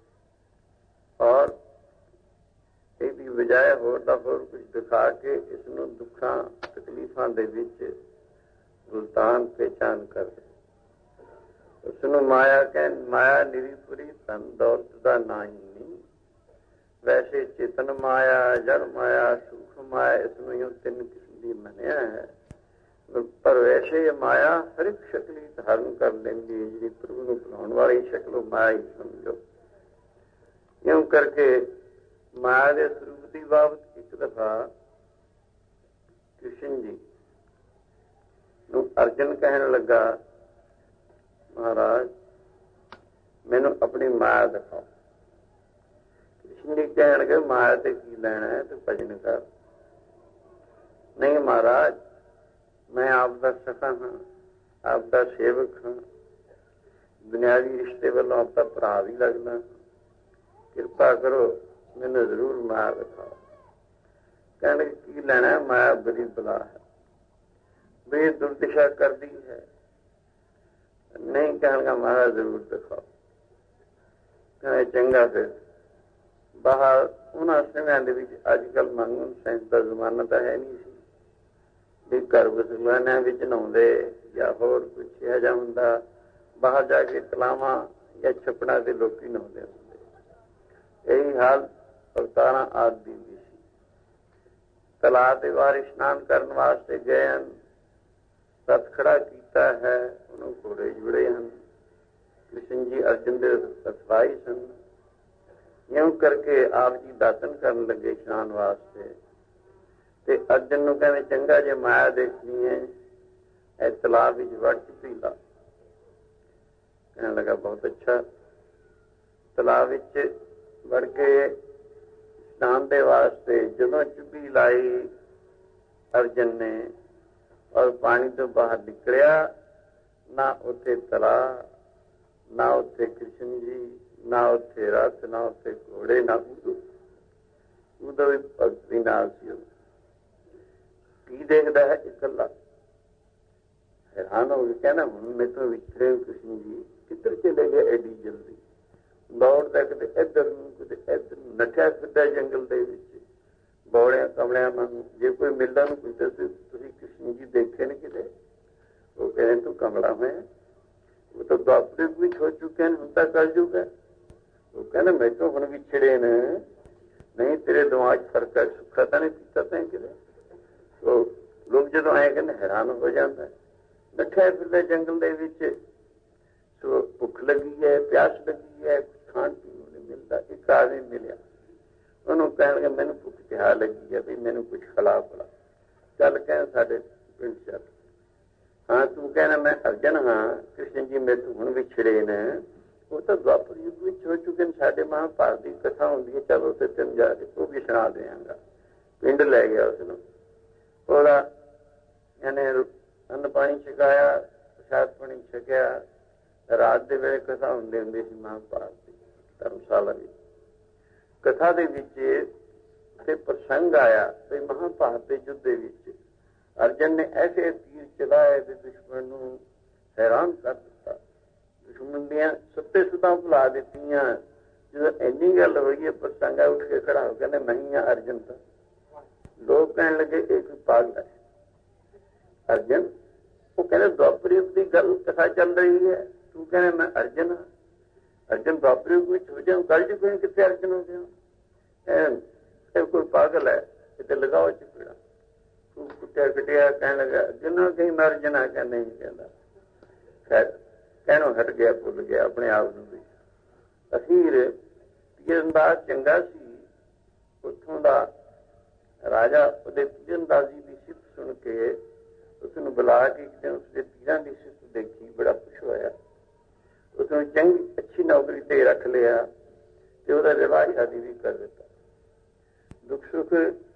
और ਇਹਦੀ ਬਜਾਏ ਹੋਰ ਦਾ ਹੋਰ ਕੁਝ ਦਿਖਾ ਕੇ ਇਸ ਨੂੰ ਦੁੱਖਾਂ ਤਕਲੀਫਾਂ ਦੇ ਵਿੱਚ ਗੁਲਤਾਨ ਪਹਿਚਾਨ ਕਰਦੇ। ਉਸ ਨੂੰ ਮਾਇਆ ਮਾਇਆ ਨਿਰੀਪੁਰੀ ਧਨ ਦੌਲਤ ਦਾ ਨਾਂ ਹੀ ਨਹੀਂ। ਵੈਸੇ ਚੇਤਨ ਮਾਇਆ, ਜੜ ਮਾਇਆ, ਸੂਖਮ ਮਾਇਆ, ਇਸ ਨੂੰ ਇਹ ਤਿੰਨ ਕਿਸਮ ਦੀ ਮੰਨਿਆ ਹੈ। ਪਰ ਵੈਸੇ ਇਹ ਮਾਇਆ ਹਰ ਇੱਕ ਸ਼ਕਲ ਹੀ ਧਾਰਨ ਕਰ ਲੈਂਦੀ ਹੈ। ਜਿਹੜੀ ਪ੍ਰਭੂ ਨੂੰ ਬਣਾਉਣ ਵਾਲੀ ਸ਼ਕਲ ਉਹ ਮਾਇਆ ਹੀ ਸਮਝੋ। ਇਉਂ ਕਰਕੇ ਮਾਇਆ ਦੇ ਸਰੂਪ ਦੀ ਬਾਬਤ ਇੱਕ ਦਫਾ ਕ੍ਰਿਸ਼ਨ ਜੀ ਨੂੰ ਅਰਜਨ ਕਹਿਣ ਲੱਗਾ, ਮਹਾਰਾਜ ਮੈਨੂੰ ਆਪਣੀ ਮਾਇਆ ਦਿਖਾਓ। ਕ੍ਰਿਸ਼ਨ ਜੀ ਕਹਿਣਗੇ ਮਾਇਆ ਤੇ ਕੀ ਲੈਣਾ ਹੈ, ਤੂੰ ਭਜਨ ਕਰ। ਨਹੀਂ ਮਹਾਰਾਜ, ਮੈਂ ਆਪ ਦਾ ਸਖਾ ਹਾਂ, ਆਪ ਦਾ ਸੇਵਕ ਹਾਂ, ਦੁਨਿਆਵੀ ਰਿਸ਼ਤੇ ਵੱਲੋਂ ਆਪ ਦਾ ਭਰਾ ਵੀ ਲੱਗਦਾ। ਕਿਰਪਾ ਕਰੋ ਮੈਨੂੰ ਜ਼ਰੂਰ ਮਾਇਆ ਦਿਖਾਓ। ਕਹਿਣਗੇ ਕੀ ਲੈਣਾ? ਮਾਇਆ ਬੜੀ ਬਲਾ ਹੈ, ਬੜੀ ਦੁਰਦਿਸ਼ਾ ਕਰਦੀ ਹੈ। ਨਹੀਂ ਕਹਿਣਗਾ ਮਾਇਆ ਜ਼ਰੂਰ ਦਿਖਾਓ। ਕਹਿੰਦੇ ਚੰਗਾ। ਫਿਰ ਬਾਹਰ ਉਹਨਾਂ ਸਮਿਆਂ ਦੇ ਵਿੱਚ ਅੱਜ ਕੱਲ੍ਹ ਮੰਗਣ ਸਾਇੰਸ ਦਾ ਜ਼ਮਾਨਾ ਤਾਂ ਹੈ ਨਹੀਂ ਸੀ ਵੀ ਘਰ ਵਸੂਲਾਨਿਆਂ ਵਿੱਚ ਨਹਾਉਂਦੇ ਜਾਂ ਹੋਰ ਕੁਛ ਇਹੋ ਜਿਹਾ ਹੁੰਦਾ। ਬਾਹਰ ਜਾ ਕੇ ਤਲਾਵਾਂ ਜਾਂ ਛੱਪੜਾਂ ਦੇ ਲੋਕੀ ਨਹਾਉਂਦੇ ਹੁੰਦੇ। ਇਹੀ ਹਾਲ ਅਵਤਾਰਾਂ ਆਦਿ ਦੀ ਸੀ। ਤਲਾਅ ਦੇ ਬਾਹਰ ਇਸ਼ਨਾਨ ਕਰਨ ਵਾਸਤੇ ਗਏ ਹਨ, ਰਥ ਖੜਾ ਕੀਤਾ ਹੈ, ਉਹਨੂੰ ਘੋੜੇ ਜੁੜੇ ਹਨ। ਕ੍ਰਿਸ਼ਨ ਜੀ ਅਰਜਨ ਦੇ ਰਥਵਾਈ ਸਨ। ਇਉਂ ਕਰਕੇ ਆਪ ਜੀ ਦਾਤਨ ਕਰਨ ਲੱਗੇ ਇਸ਼ਨਾਨ ਵਾਸਤੇ। ਤੇ ਅਰਜਨ ਨੂੰ ਕਹਿੰਦੇ ਚੰਗਾ ਜੇ ਮਾਇਆ ਦੇਖਣੀ ਹੈ ਇਹ ਤਲਾਅ ਵਿੱਚ ਵੜ ਕੇ ਪੀ ਲਾ। ਕਹਿਣ ਲੱਗਾ ਬਹੁਤ ਅੱਛਾ। ਤਲਾਅ ਵਿੱਚ ਵੜ ਕੇ ਇਸ਼ਨਾਨ ਦੇ ਵਾਸਤੇ ਜਦੋਂ ਚੁੱਭੀ ਲਾਈ ਅਰਜਨ ਨੇ ਔਰ ਪਾਣੀ ਤੋਂ ਬਾਹਰ ਨਿਕਲਿਆ, ਨਾ ਉੱਥੇ ਤਲਾਅ, ਨਾ ਉੱਥੇ ਕ੍ਰਿਸ਼ਨ ਜੀ, ਨਾ ਉੱਥੇ ਰਥ, ਨਾ ਉੱਥੇ ਘੋੜੇ, ਨਾ ਉਦੋਂ ਵੀ ਭਗਤੀ ਨਾਲ ਸੀ। ਕੀ ਦੇਖਦਾ ਹੈ? ਇਕੱਲਾ। ਹੈਰਾਨ ਹੋ ਕੇ ਕਹਿੰਦਾ ਹੁਣ ਮੈਥੋਂ ਵਿਛੜੇ ਕ੍ਰਿਸ਼ਨ ਜੀ ਕਿੱਧਰ ਚਲੇ ਗਏ ਐਡੀ ਜਲਦੀ? ਦੌੜਦਾ ਕਿਤੇ ਇੱਧਰ ਨੂੰ ਕਿਤੇ ਇੱਧਰ ਨੂੰ, ਨੱਠਿਆ ਫਿਰਦਾ ਜੰਗਲ ਦੇ ਵਿੱਚ ਬੌੜਿਆਂ ਕਮਲਿਆਂ ਵਾਂਗੂ। ਜੇ ਕੋਈ ਮਿਲਦਾ ਨੂੰ ਪੁੱਛਦਾ ਤੁਸੀਂ ਕ੍ਰਿਸ਼ਨ ਜੀ ਦੇਖੇ ਨੇ ਕਿਤੇ? ਉਹ ਕਹਿੰਦੇ ਤੂੰ ਕਮਲਾ ਹੋਇਆ, ਉਹ ਤਾਂ ਦੁਆਪਰ ਵਿੱਚ ਹੋ ਚੁੱਕੇ ਨੇ, ਹੁਣ ਤਾਂ ਕਰ ਜੂਗਾ। ਉਹ ਕਹਿੰਦਾ ਮੈਥੋਂ ਹੁਣ ਵਿਛੜੇ ਨੇ। ਨਹੀਂ ਤੇਰੇ ਦਿਮਾਗ 'ਚ ਫਰਕ ਹੈ, ਸੁੱਖਾ ਤਾਂ ਨਹੀਂ ਪੀਤਾ ਤੈਂ ਕਿਤੇ? ਉਹ ਲੋਕ ਜਦੋਂ ਆਏ ਕਹਿੰਦੇ ਹੈਰਾਨ ਹੋ ਜਾਂਦਾ। ਨੱਠਿਆ ਫਿਰਦਾ ਜੰਗਲ ਦੇ ਵਿੱਚ, ਸੋ ਭੁੱਖ ਲੱਗੀ ਹੈ, ਪਿਆਸ ਲੱਗੀ ਹੈ, ਖਾਣ ਪੀਣ ਨੂੰ ਨਹੀਂ ਮਿਲਦਾ। ਇੱਕ ਆਦਮੀ ਮਿਲਿਆ, ਉਹਨੂੰ ਕਹਿਣਗੇ ਮੈਨੂੰ ਭੁੱਖ ਪਿਆ ਲੱਗੀ ਹੈ ਵੀ ਮੈਨੂੰ ਕੁਛ ਖਿਲਾ ਪਿਲਾ। ਚੱਲ ਕਹਿਣ ਸਾਡੇ ਪਿੰਡ ਚੱਲ। ਹਾਂ ਤੂੰ ਕਹਿਣਾ ਮੈਂ ਅਰਜਨ ਹਾਂ, ਕ੍ਰਿਸ਼ਨ ਜੀ ਮੇਰੇ ਤੋਂ ਹੁਣ ਵਿਛੜੇ ਨੇ। ਉਹ ਤਾਂ ਦੁਆਪਰ ਯੁੱਗ ਵਿੱਚ ਹੋ ਚੁੱਕੇ ਨੇ। ਸਾਡੇ ਮਹਾਂਭਾਰਤ ਦੀ ਕਥਾ ਹੁੰਦੀ ਹੈ, ਚਲੋ ਉੱਥੇ ਤੈਨੂੰ ਜਾ ਕੇ ਉਹ ਵੀ ਸੁਣਾ ਦਿਆਂਗਾ। ਪਿੰਡ ਲੈ ਗਿਆ ਉਸਨੂੰ, ਉਹਦਾ ਇਹਨੇ ਅੰਨ ਪਾਣੀ ਛਕਾਇਆ, ਪ੍ਰਸ਼ਾਦ ਪਾਣੀ ਛਕਿਆ। ਰਾਤ ਦੇ ਵੇਲੇ ਕਥਾ ਹੁੰਦੀ ਸੀ ਮਹਾਂਭਾਰਤ ਦੀ ਧਰਮਸ਼ਾਲਾ ਵਿੱਚ। ਕਥਾ ਦੇ ਵਿੱਚ ਤੇ ਪ੍ਰਸੰਗ ਆਇਆ ਵੀ ਮਹਾਂਭਾਰਤ ਦੇ ਯੁੱਧ ਦੇ ਵਿੱਚ ਅਰਜਨ ਨੇ ਐਸੇ ਤੀਰ ਚਲਾਏ ਤੇ ਦੁਸ਼ਮਣ ਨੂੰ ਹੈਰਾਨ ਕਰ ਦਿੱਤਾ। ਦੁਸ਼ਮਣ ਦੀਆਂ ਸੱਤੇ ਸੁਤਾਂ ਭੁਲਾ ਦਿੱਤੀਆਂ। ਜਦੋਂ ਇੰਨੀ ਗੱਲ ਹੋਈ ਹੈ ਪ੍ਰਸੰਗ ਉੱਠ ਕੇ ਖੜਾ ਹੋ ਕਹਿੰਦੇ ਨਹੀਂ ਆ ਅਰਜਨ ਤਾਂ। ਲੋਕ ਕਹਿਣ ਲੱਗੇ ਇਹ ਕੋਈ ਪਾਗਲ ਹੈ ਅਰਜਨ। ਉਹ ਕਹਿੰਦੇ ਦੁਆਪਰ ਯੁੱਗ ਦੀ ਗੱਲ ਕਥਾ ਚੱਲ ਰਹੀ ਹੈ, ਤੂੰ ਕਹਿੰਦੇ ਮੈਂ ਅਰਜਨ ਹਾਂ। ਅਰਜਨ ਦੁਆਪਰ ਯੁੱਗ ਵਿੱਚ ਹੋ ਜਾਊ, ਕੱਲ ਜੀ ਕੋਈ ਕਿੱਥੇ ਅਰਜਨ ਹੋ ਗਿਆ? ਇਹ ਕੋਈ ਪਾਗਲ ਹੈ, ਕਿਤੇ ਲਗਾਓ ਚਪੇੜਾ। ਪੁੱਛਿਆ ਕਟਿਆ, ਕਹਿਣ ਲੱਗਾ ਜਿੰਨਾ ਕਹੀਂ ਮਰ ਜਨਾ, ਕਹਿ ਨਹੀਂ ਕਹਿੰਦਾ, ਕਹਿਣੋਂ ਹਟ ਗਿਆ, ਭੁੱਲ ਗਿਆ ਆਪਣੇ ਆਪ ਨੂੰ ਵੀ। ਅਖੀਰ ਤੀਰਅੰਦਾਜ਼ ਚੰਗਾ ਸੀ, ਉੱਥੋਂ ਦਾ ਰਾਜਾ ਉਹਦੇ ਤੀਰਅੰਦਾਜ਼ੀ ਦੀ ਸਿਫਤ ਸੁਣ ਕੇ ਉਸਨੂੰ ਬੁਲਾ ਕੇ ਕਿਤੇ ਉਸਦੇ ਤੀਰਾਂ ਦੀ ਸਿਫਤ ਦੇਖੀ, ਬੜਾ ਖੁਸ਼ ਹੋਇਆ, ਉਸਨੂੰ ਚੰਗੀ ਅੱਛੀ ਨੌਕਰੀ ਤੇ ਰੱਖ ਲਿਆ ਤੇ ਉਹਦਾ ਵਿਆਹ ਸ਼ਾਦੀ ਵੀ ਕਰ ਦਿੱਤਾ। ਦੁੱਖ ਸੁੱਖ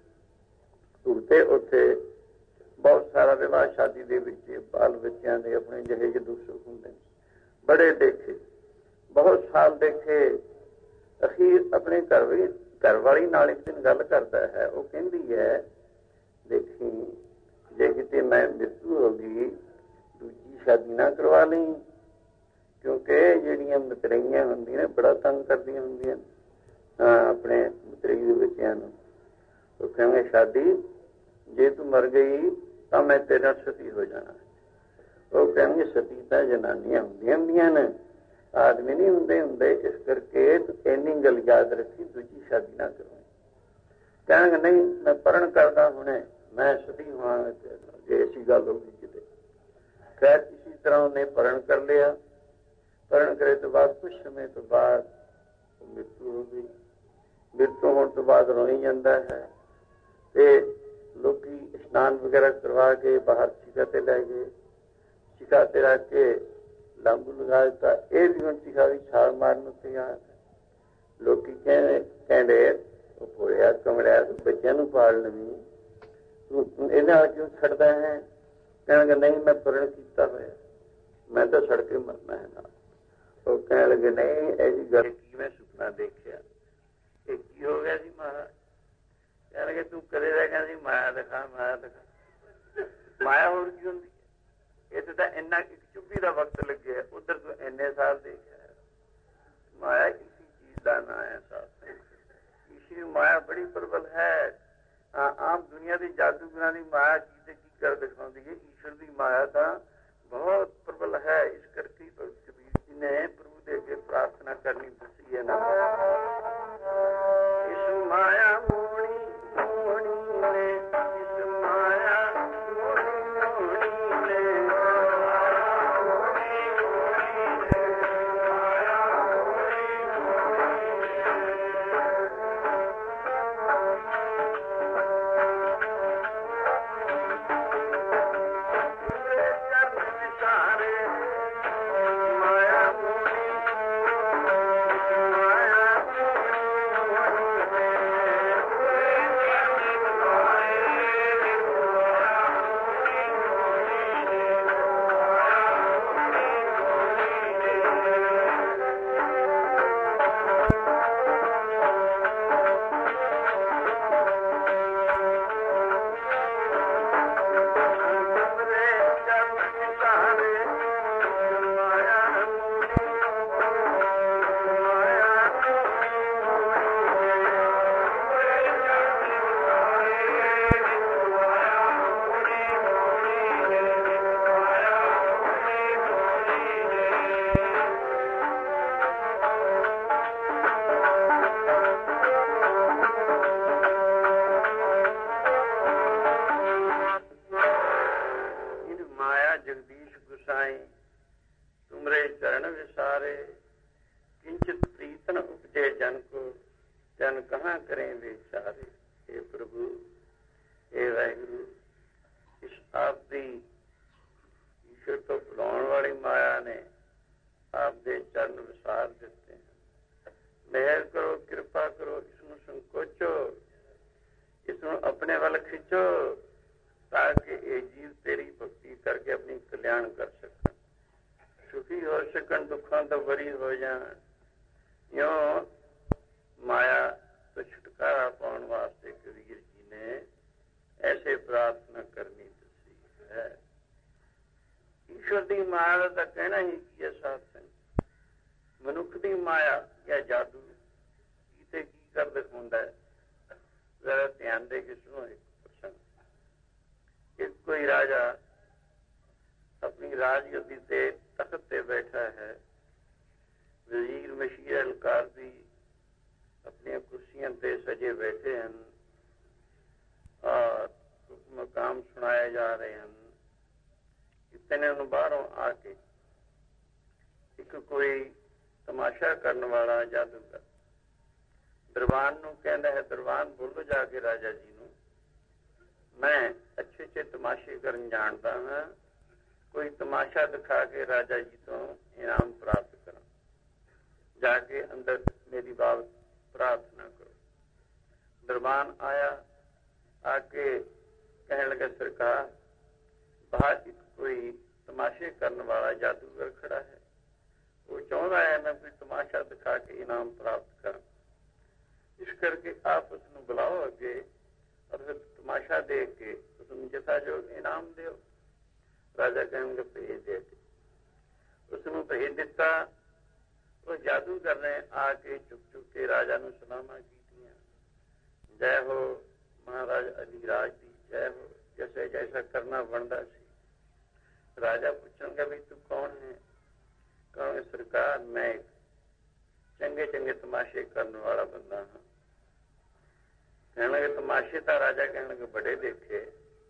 ਉੱਤੇ ਉੱਥੇ ਬਹੁਤ ਸਾਰਾ ਵਿਆਹ ਸ਼ਾਦੀ ਦੇ ਵਿੱਚ ਬਾਲ ਬੱਚਿਆਂ ਦੇ ਆਪਣੇ ਜਿਹੇ ਜਿਹੇ ਦੁੱਖ ਸੁੱਖ ਹੁੰਦੇ ਨੇ, ਬੜੇ ਦੇਖੇ, ਬਹੁਤ ਸਾਲ ਦੇਖੇ। ਅਖੀਰ ਆਪਣੇ ਘਰ ਵਾਲੀ ਨਾਲ ਇੱਕ ਦਿਨ ਗੱਲ ਕਰਦਾ ਹੈ। ਉਹ ਕਹਿੰਦੀ ਹੈ, ਦੇਖੀ ਜੇ ਕਿਤੇ ਮੈਂ ਮ੍ਰਿਤੂ ਹੋ ਗਈ, ਦੂਜੀ ਸ਼ਾਦੀ ਨਾ ਕਰਵਾ ਲਈ, ਕਿਉਂਕਿ ਜਿਹੜੀਆਂ ਮਤਰਈਆਂ ਹੁੰਦੀਆਂ ਨੇ ਬੜਾ ਤੰਗ ਕਰਦੀਆਂ ਹੁੰਦੀਆਂ ਆਪਣੇ ਮਤਰਈ ਦੇ ਬੱਚਿਆਂ ਨੂੰ। ਉਹ ਕਹਿੰਦੇ ਸ਼ਾਦੀ ਜੇ ਤੂੰ ਮਰ ਗਈ ਤਾਂ ਮੈਂ ਤੇਰੇ ਨਾਲ ਸਤੀ ਹੋ ਜਾਣਾ। ਉਹ ਕਹਿੰਗੇ ਸਤੀ ਤਾਂ ਜਨਾਨੀਆਂ ਹੁੰਦੀਆਂ ਨੇ, ਆਦਮੀ ਨਹੀਂ ਹੁੰਦੇ। ਇਸ ਕਰਕੇ ਤੂੰ ਇੰਨੀ ਗੱਲ ਯਾਦ ਰੱਖੀ, ਦੂਜੀ ਸ਼ਾਦੀ ਨਾ ਕਰਵਾਈ। ਕਹਿਣਗੇ ਨਹੀਂ ਮੈਂ ਪੜ੍ਹਨ ਕਰਦਾ ਹੁਣੇ, ਮੈਂ ਸਤੀ ਹੋਵਾਂਗਾ ਜੇ ਐਸੀ ਗੱਲ ਹੋਗੀ ਕਿਤੇ। ਖੈਰ ਇਸੀ ਤਰ੍ਹਾਂ ਉਹਨੇ ਪੜ੍ਹਨ ਕਰ ਲਿਆ। ਪੜ੍ਹਨ ਕਰੇ ਤੋਂ ਬਾਅਦ ਕੁਝ ਸਮੇਂ ਤੋਂ ਬਾਅਦ ਮ੍ਰਿਤੂ ਹੋ ਗਈ। ਮ੍ਰਿਤੂ ਹੋਣ ਤੋਂ ਬਾਅਦ ਰੋਈ ਜਾਂਦਾ ਹੈ ਤੇ ਲੋਕੀ ਇਸ਼ਨਾਨ ਵਗੈਰਾ ਕਰਵਾ ਕੇ ਬਾਹਰ ਚਿਖਾ ਤੇ ਲੈ ਗਏ। ਚਿਖਾ ਤੇ ਰੱਖ ਕੇ ਲਾਂਬੂ ਲਗਾ ਦਿੱਤਾ। ਇਹ ਵੀ ਹੁਣ ਚਿਖਾ ਦੀ ਛਾਲ ਮਾਰਨ ਉੱਤੇ ਆ। ਲੋਕੀ ਕਹਿੰਦੇ ਉਹ ਭੋਲਿਆ ਕਮਲਿਆ, ਤੂੰ ਬੱਚਿਆਂ ਨੂੰ ਪਾਲ ਲਵੀਂ, ਤੂੰ ਇਹਦੇ ਨਾਲ ਕਿਉਂ ਛੱਡਦਾ ਹੈ? ਕਹਿਣਗੇ ਨਹੀਂ ਮੈਂ ਪੂਰਨ ਕੀਤਾ ਹੋਇਆ, ਮੈਂ ਤਾਂ ਸੜ ਕੇ ਮਰਨਾ ਹੈ ਨਾਲ। ਉਹ ਕਹਿਣ ਲੱਗੇ ਨਹੀਂ ਐਸੀ ਗੱਲ ਕੀ, ਮੈਂ ਸੁਪਨਾ ਦੇਖਿਆ। ਇਹ ਕੀ ਹੋ ਗਿਆ ਸੀ ਮਹਾਰਾਜ? ਕਹਿਣ ਲੱਗੇ ਤੂੰ ਕਦੇ ਰਹਿ ਗਿਆ ਸੀ ਮਾਇਆ ਦਿਖਾ, ਮਾਇਆ ਦਿਖਾ। ਮਾਇਆ ਹੋਰ ਕੀ ਹੁੰਦੀ ਹੈ? ਇੱਥੇ ਤਾਂ ਇੰਨਾ ਇੱਕ ਚੁੱਭੀ ਦਾ ਵਕਤ ਲੱਗਿਆ, ਉੱਧਰ ਤੂੰ ਇੰਨੇ ਸਾਲ ਦੇਖਿਆ। ਮਾਇਆ ਕਿਸੇ ਚੀਜ਼ ਦਾ ਨਾਂ ਹੈ ਸਾਥ। ਇਸੀ ਮਾਇਆ ਬੜੀ ਪ੍ਰਬਲ ਹੈ। ਆਮ ਦੁਨੀਆ ਦੀ ਜਾਦੂਗਰਾਂ ਦੀ ਮਾਇਆ ਕੀ ਤੇ ਕੀ ਕਰ ਦਿਖਾਉਂਦੀ ਹੈ, ਈਸ਼ਵਰ ਦੀ ਮਾਇਆ ਤਾਂ ਬਹੁਤ ਪ੍ਰਬਲ ਹੈ। ਇਸ ਕਰਕੇ ਕਬੀਰ ਜੀ ਨੇ ਪ੍ਰਭੂ ਦੇ ਅੱਗੇ ਪ੍ਰਾਰਥਨਾ ਕਰਨੀ ਦੱਸੀ ਹੈ ਨਾ, ਇਸ ਮਾਇਆ ਮੋਣੀ ਮੋਣੀ ਨੇ, ਇਸ ਮਾਇਆ ਮੋਣੀ ਮੋਣੀ ਨੇ, काम सुनाया ਇਤਨੇ ਨੂੰ ਬਾਹਰੋਂ ਆ ਕੇ ਇੱਕ ਕੋਈ ਤਮਾਸ਼ਾ ਕਰਨ ਵਾਲਾ ਜਾਦੂਗਰ ਦਰਬਾਨ ਨੂੰ ਕਹਿੰਦਾ ਹੈ, ਦਰਬਾਨ ਬੋਲੋ ਜਾ ਕੇ ਰਾਜਾ ਜੀ ਨੂੰ, ਮੈਂ ਅੱਛੇ ਅੱਛੇ ਤਮਾਸ਼ੇ ਕਰਨ ਜਾਣਦਾ ਹਾਂ, ਕੋਈ ਤਮਾਸ਼ਾ ਦਿਖਾ ਕੇ ਰਾਜਾ ਜੀ ਤੋਂ ਇਨਾਮ ਪ੍ਰਾਪਤ ਕਰਾਂ। ਜਾ ਕੇ ਅੰਦਰ ਮੇਰੀ ਬਾਤ ਪ੍ਰਾਰਥਨਾ ਕਰੋ। ਦਰਬਾਨ ਆਇਆ, ਆ ਕੇ ਕਹਿਣ ਲੱਗਾ, ਸਰਕਾਰ ਬਾਹਰ ਇੱਕ ਕੋਈ ਤਮਾਸ਼ੇ ਕਰਨ ਵਾਲਾ ਜਾਦੂਗਰ ਖੜਾ ਹੈ, ਉਹ ਚਾਹੁੰਦਾ ਹੈ ਮੈਂ ਕੋਈ ਤਮਾਸ਼ਾ ਦਿਖਾ ਕੇ ਇਨਾਮ ਪ੍ਰਾਪਤ ਕਰਾਂ, ਇਸ ਕਰਕੇ ਆਪ ਉਸ ਨੂੰ ਬੁਲਾਓ ਅੱਗੇ ਔਰ ਫਿਰ ਤਮਾਸ਼ਾ ਦੇਖ ਕੇ ਉਸ ਨੂੰ ਜਥਾਯੋਗ ਇਨਾਮ ਦਿਓ। ਰਾਜਾ ਕਹਿਣਗੇ ਭੇਜ ਦੇ। ਉਸ ਨੂੰ ਭੇਜ ਦਿੱਤਾ। ਉਹ ਜਾਦੂਗਰ ਨੇ ਆ ਕੇ ਚੁੱਕ ਚੁੱਕ ਕੇ ਰਾਜਾ ਨੂੰ ਸਲਾਮਾਂ ਕੀਤੀਆਂ। ਜੈ ਹੋ ਮਹਾਰਾਜ ਅਧਿਰਾਜ ਦੀ ਜੈ ਹੋ, ਜੈਸੇ ਜੈਸਾ ਕਰਨਾ ਬਣਦਾ ਸੀ। ਰਾਜਾ ਪੁੱਛਣਗੇ ਵੀ ਤੂੰ ਕੌਣ ਹੈ? ਕਹਾਂਗੇ ਸਰਕਾਰ ਮੈਂ ਚੰਗੇ ਚੰਗੇ ਤਮਾਸ਼ੇ ਕਰਨ ਵਾਲਾ ਬੰਦਾ ਹਾਂ। ਕਹਿਣਗੇ ਤਮਾਸ਼ੇ ਤਾਂ ਰਾਜਾ ਕਹਿਣਗੇ ਬੜੇ ਦੇਖੇ,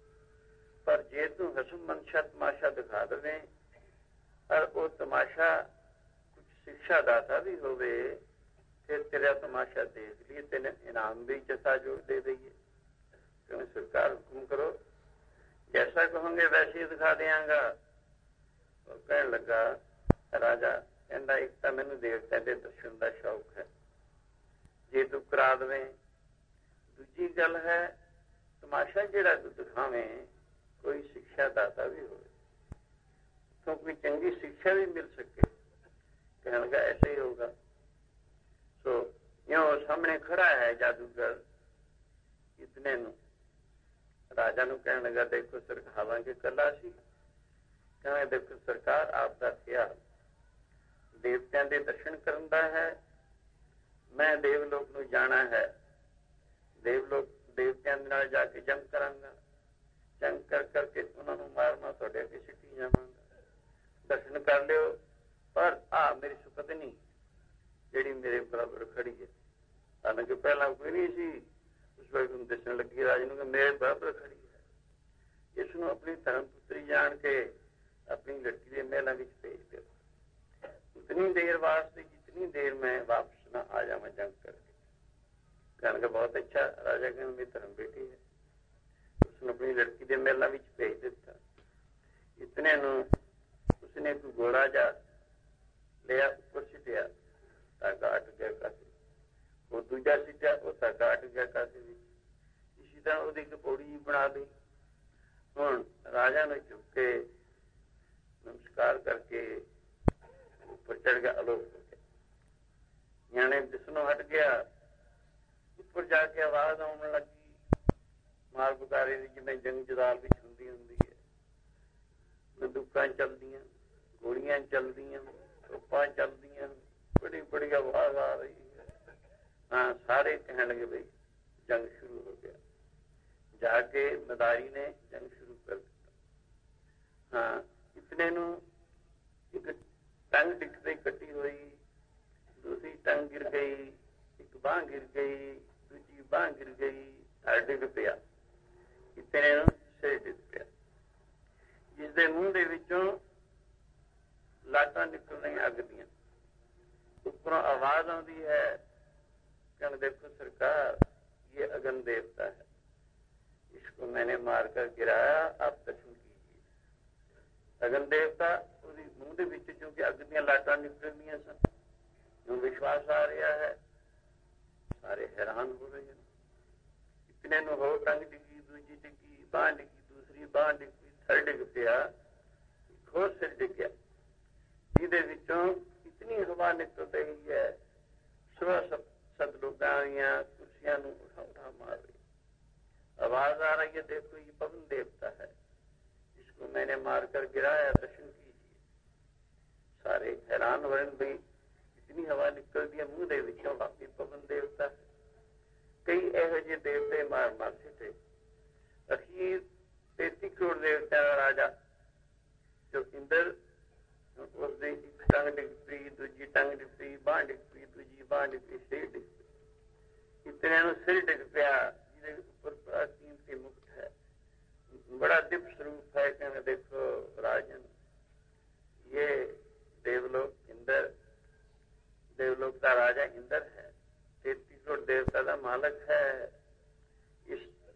ਪਰ ਜੇ ਤੂੰ ਹਸਮ ਮਨਸ਼ਾ ਤਮਾਸ਼ਾ ਦਿਖਾ ਦੇਵੇਂ ਔਰ ਉਹ ਤਮਾਸ਼ਾ ਕੁਝ ਸਿੱਖਿਆ ਦਾਤਾ ਵੀ ਹੋਵੇ, ਫਿਰ ਤੇਰਾ ਤਮਾਸ਼ਾ ਦੇਖ ਲਈ ਤੈਨੂੰ ਇਨਾਮ ਵੀ ਜੈਸਾ ਜੋ ਦੇ ਦਈਏ। ਕਿਉਂਕਿ ਸਰਕਾਰ ਹੁਕਮ ਕਰੋ, ਜੈਸਾ ਕਹੋਗੇ ਵੈਸੇ ਹੀ ਦਿਖਾ ਦਿਆਂਗਾ। ਉਹ ਕਹਿਣ ਲੱਗਾ ਰਾਜਾ ਕਹਿੰਦਾ ਇੱਕ ਤਾਂ ਮੈਨੂੰ ਦੇਵਤਾ ਦੇ ਦਰਸ਼ਨ ਦਾ ਸ਼ੌਕ ਹੈ, ਜੇ ਤੂੰ ਕਰਾ ਦੇਵੇਂ। ਦੂਜੀ ਗੱਲ ਹੈ ਤਮਾਸ਼ਾ ਜਿਹੜਾ ਤੂੰ ਦਿਖਾਵੇਂ ਕੋਈ ਸਿੱਖਿਆ ਦਾਤਾ ਵੀ ਹੋਵੇ, तो कोई चंगी शिक्षा भी मिल सके। कहने लगा ऐसे ही होगा। तो यो सामने खड़ा है जादूगर। इतने राजा नु कहने लगा देखो सर, हालांकि कला सी कहने देखो सरकार आपका ख्याल देवत्यां दे दर्शन करन दा है, मैं देवलोक नू जाना है, देवलोक देवत्यां दे नाल जाके जंग करांगा, जंग कर करके उन्होंने मारना थोड़े अगे सिटी जावांगा, दर्शन कर लियो। पर मेरी सुपत्नी जिहड़ी मेरे बराबर खड़ी है, हालांकि पहला कोई नहीं सी, उस वक्त दसन लगी राज नूं कि मेरे बराबर खड़ी है, इसनूं अपनी धर्म पुत्री जान के अपनी लड़की के महलों में भेज दो, उतनी देर वास्ते जितनी देर मैं वापस ना आ जावा जंग करके। कहने का बहुत अच्छा। राजा कहने मेरी धर्म बेटी है, उसने अपनी लड़की के महलों में भेज दिता। इतने उसने एक घोड़ा जा लिया, ऊपर सिटिया, धागा अट गया कासे, वो दूजा सिटिया, वो धागा अट गया कासे। इसी तरह वो एक पौड़ी बना ली। हुण राजा ने चुक के नमस्कार करके ऊपर चढ़ गया, आलोक हो गया। न्याणे दिसनों हट गया, ऊपर जाके आवाज आने लगी मार पुकारे की, जिवें जंग जदाल विच हुंदी हुंदी है। बंदूकां चलदियां, गोलियां चलदियां, तोपां चलदियां, बड़ी बड़ी आवाज आ रही है। हाँ, सारे कहने लगे भाई जंग शुरू हो गया। जाके मदारी ने जंग शुरू कर दिया। हाँ, इतने नू एक टंग डिगते कटी हुई, दूसरी टंग गिर गई, एक बांह गिर गई, दूजी बांह गिर गई, हर डिग पिया। इतने नू सिर डिग पिया, जिसके मूँह दे विचों लाटां निकल रही अग दियां। ऊपरों आवाज आती है, कहने देखो सरकार ये अगन देवता है, इसको मैंने मारकर गिराया, आप दर्शन कीजिए। अगन देवता उसके मूँह दे विच चूंकि अग दियां लाटां निकल रही सन, यूं विश्वास आ रहा है, सारे हैरान हो रहे हैं। इतने नूं हो टंग डिगी, दूजी डिगी, बांह डिगी, दूसरी बांह डिगी, सिर डिग पिया, एक होर सिर डिग गया, जिहदे विचों इतनी हवा निकल रही है, सुबह सद लोगां दीयां कुर्सियां नूं उठा उठा मार रही। आवाज आ रही है, देखो ये पवन देवता है, इसको मैंने मारकर गिराया, दर्शन कीजिए। सारे हैरान हो रहे हैं, भाई इतनी हवा निकलती है मुंह दे विचों, वाकई पवन देवता है। कई इहो ਜਿਹੇ देवते मार मार सिटे। अखीर 33 करोड़ देवतां दा राजा जो इंद्र, उसकी एक टंग डिग पई, दूजी टंग डिग पई, बांह डिग पई, दूजी बांह डिग पई, सिर डिग पई। इतने नूं सिर डिग पिया, जिहदे उपर बड़ा कीमती मुकुट है, बड़ा दिव्य स्वरूप है। कहने देखो राजन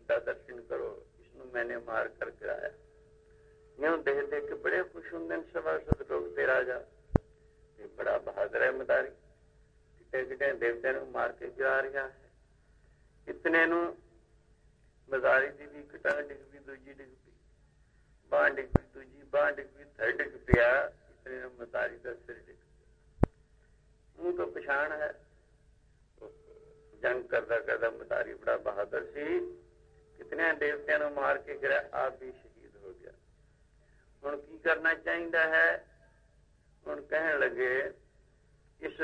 इसका दर्शन करो, इसमें मैंने मार कर गिराया। यूं देख देख के बड़े खुश होंगे सभासद लोग ते राजा, बड़ा बहादुर है मदारी, किते किते देवते नूं मार के गिरा रहा है। इतने नूं मदारी दी भी एक टंग डिग पई, दूजी डिग पई, बांह डिग पई, दूजी बांह डिग पई, थर डिग पिया। इतने नूं मदारी का सिर डिग पिया। मुंह तो पछाण है, जंग करदा करदा मदारी बड़ा बहादुर सी, कितने देवतियां नूं मार के गिरा, आप भी शहीद हो गया। हुण की करना चाहिदा है? हुण कहण लगे इस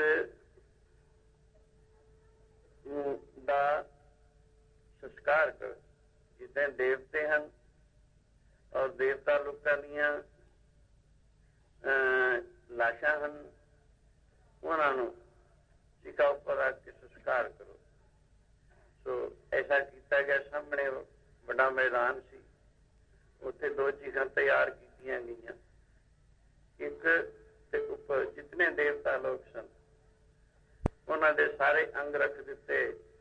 दा संस्कार कर। जितने देवते हैं और देवता लोगों दीयां लाशां हैं, उन्होंने चिखा उपर रख के संस्कार करो। सो ऐसा किया गया। सामने बड़ा मैदान सी, उत्थे दो चीज़ां तैयार कीतियां गईयां। एक ते उपर जितने देवता लोग सन उन्हां दे सारे अंग रख दिते,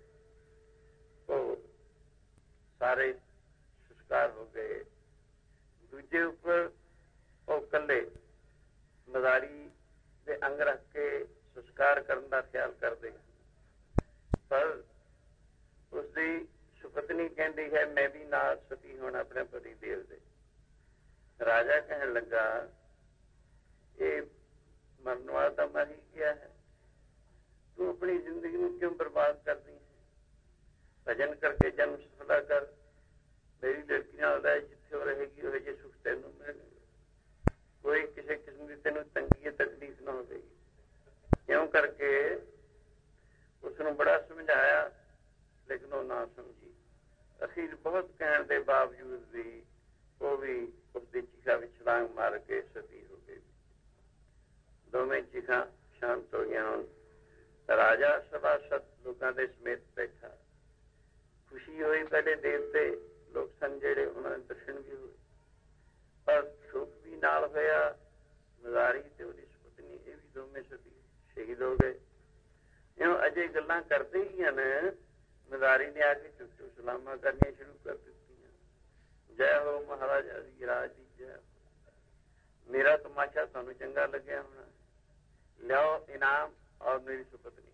सारे संस्कार हो गए। दूजे उपर वो कल्ले मदारी दे अंग रख के संस्कार करने का ख्याल करते, पर उसकी सुपत्नी कहती है मैं भी नाल सती होना अपने पति देव दे। राजा कहन लगा ये मरन वाला तो मर ही गया है, तू अपनी जिंदगी में क्यों बर्बाद कर दी है? भजन करके जन्म सफला कर, मेरी लड़की नाल रह, जिथे वो रहेगी वो जे सुख तेनू मिलेगा, कोई किसी किस्म की तेनू तंगी तकलीफ ना होगी। क्यों करके उसने बड़ा समझाया, लेकिन वो ना समझी। अखीर बहुत कहने के बावजूद भी वो भी उसकी चिखा में छलांग मार के सती हो गई। दोवें चिखा शांत हो गया। राजा सभासद लोगों के समेत बैठा, खुशी हुई। पहले देवते लोग सन जेड़े उन्होंने दर्शन भी हुए, पर शोक भी नाल होया। मदारी ते उसकी सुपत्नी ये भी दोवें सती शहीद हो गए। यूं अजे गल्लां करते ही हैं, मदारी ने आके चुप चुप सलामा करनिया शुरू कर दी। जय हो महाराजा जी, राज जी जय हो। मेरा तमाशा तुहानू चंगा लग्या होना, लियाओ इनाम और मेरी सुपत्नी।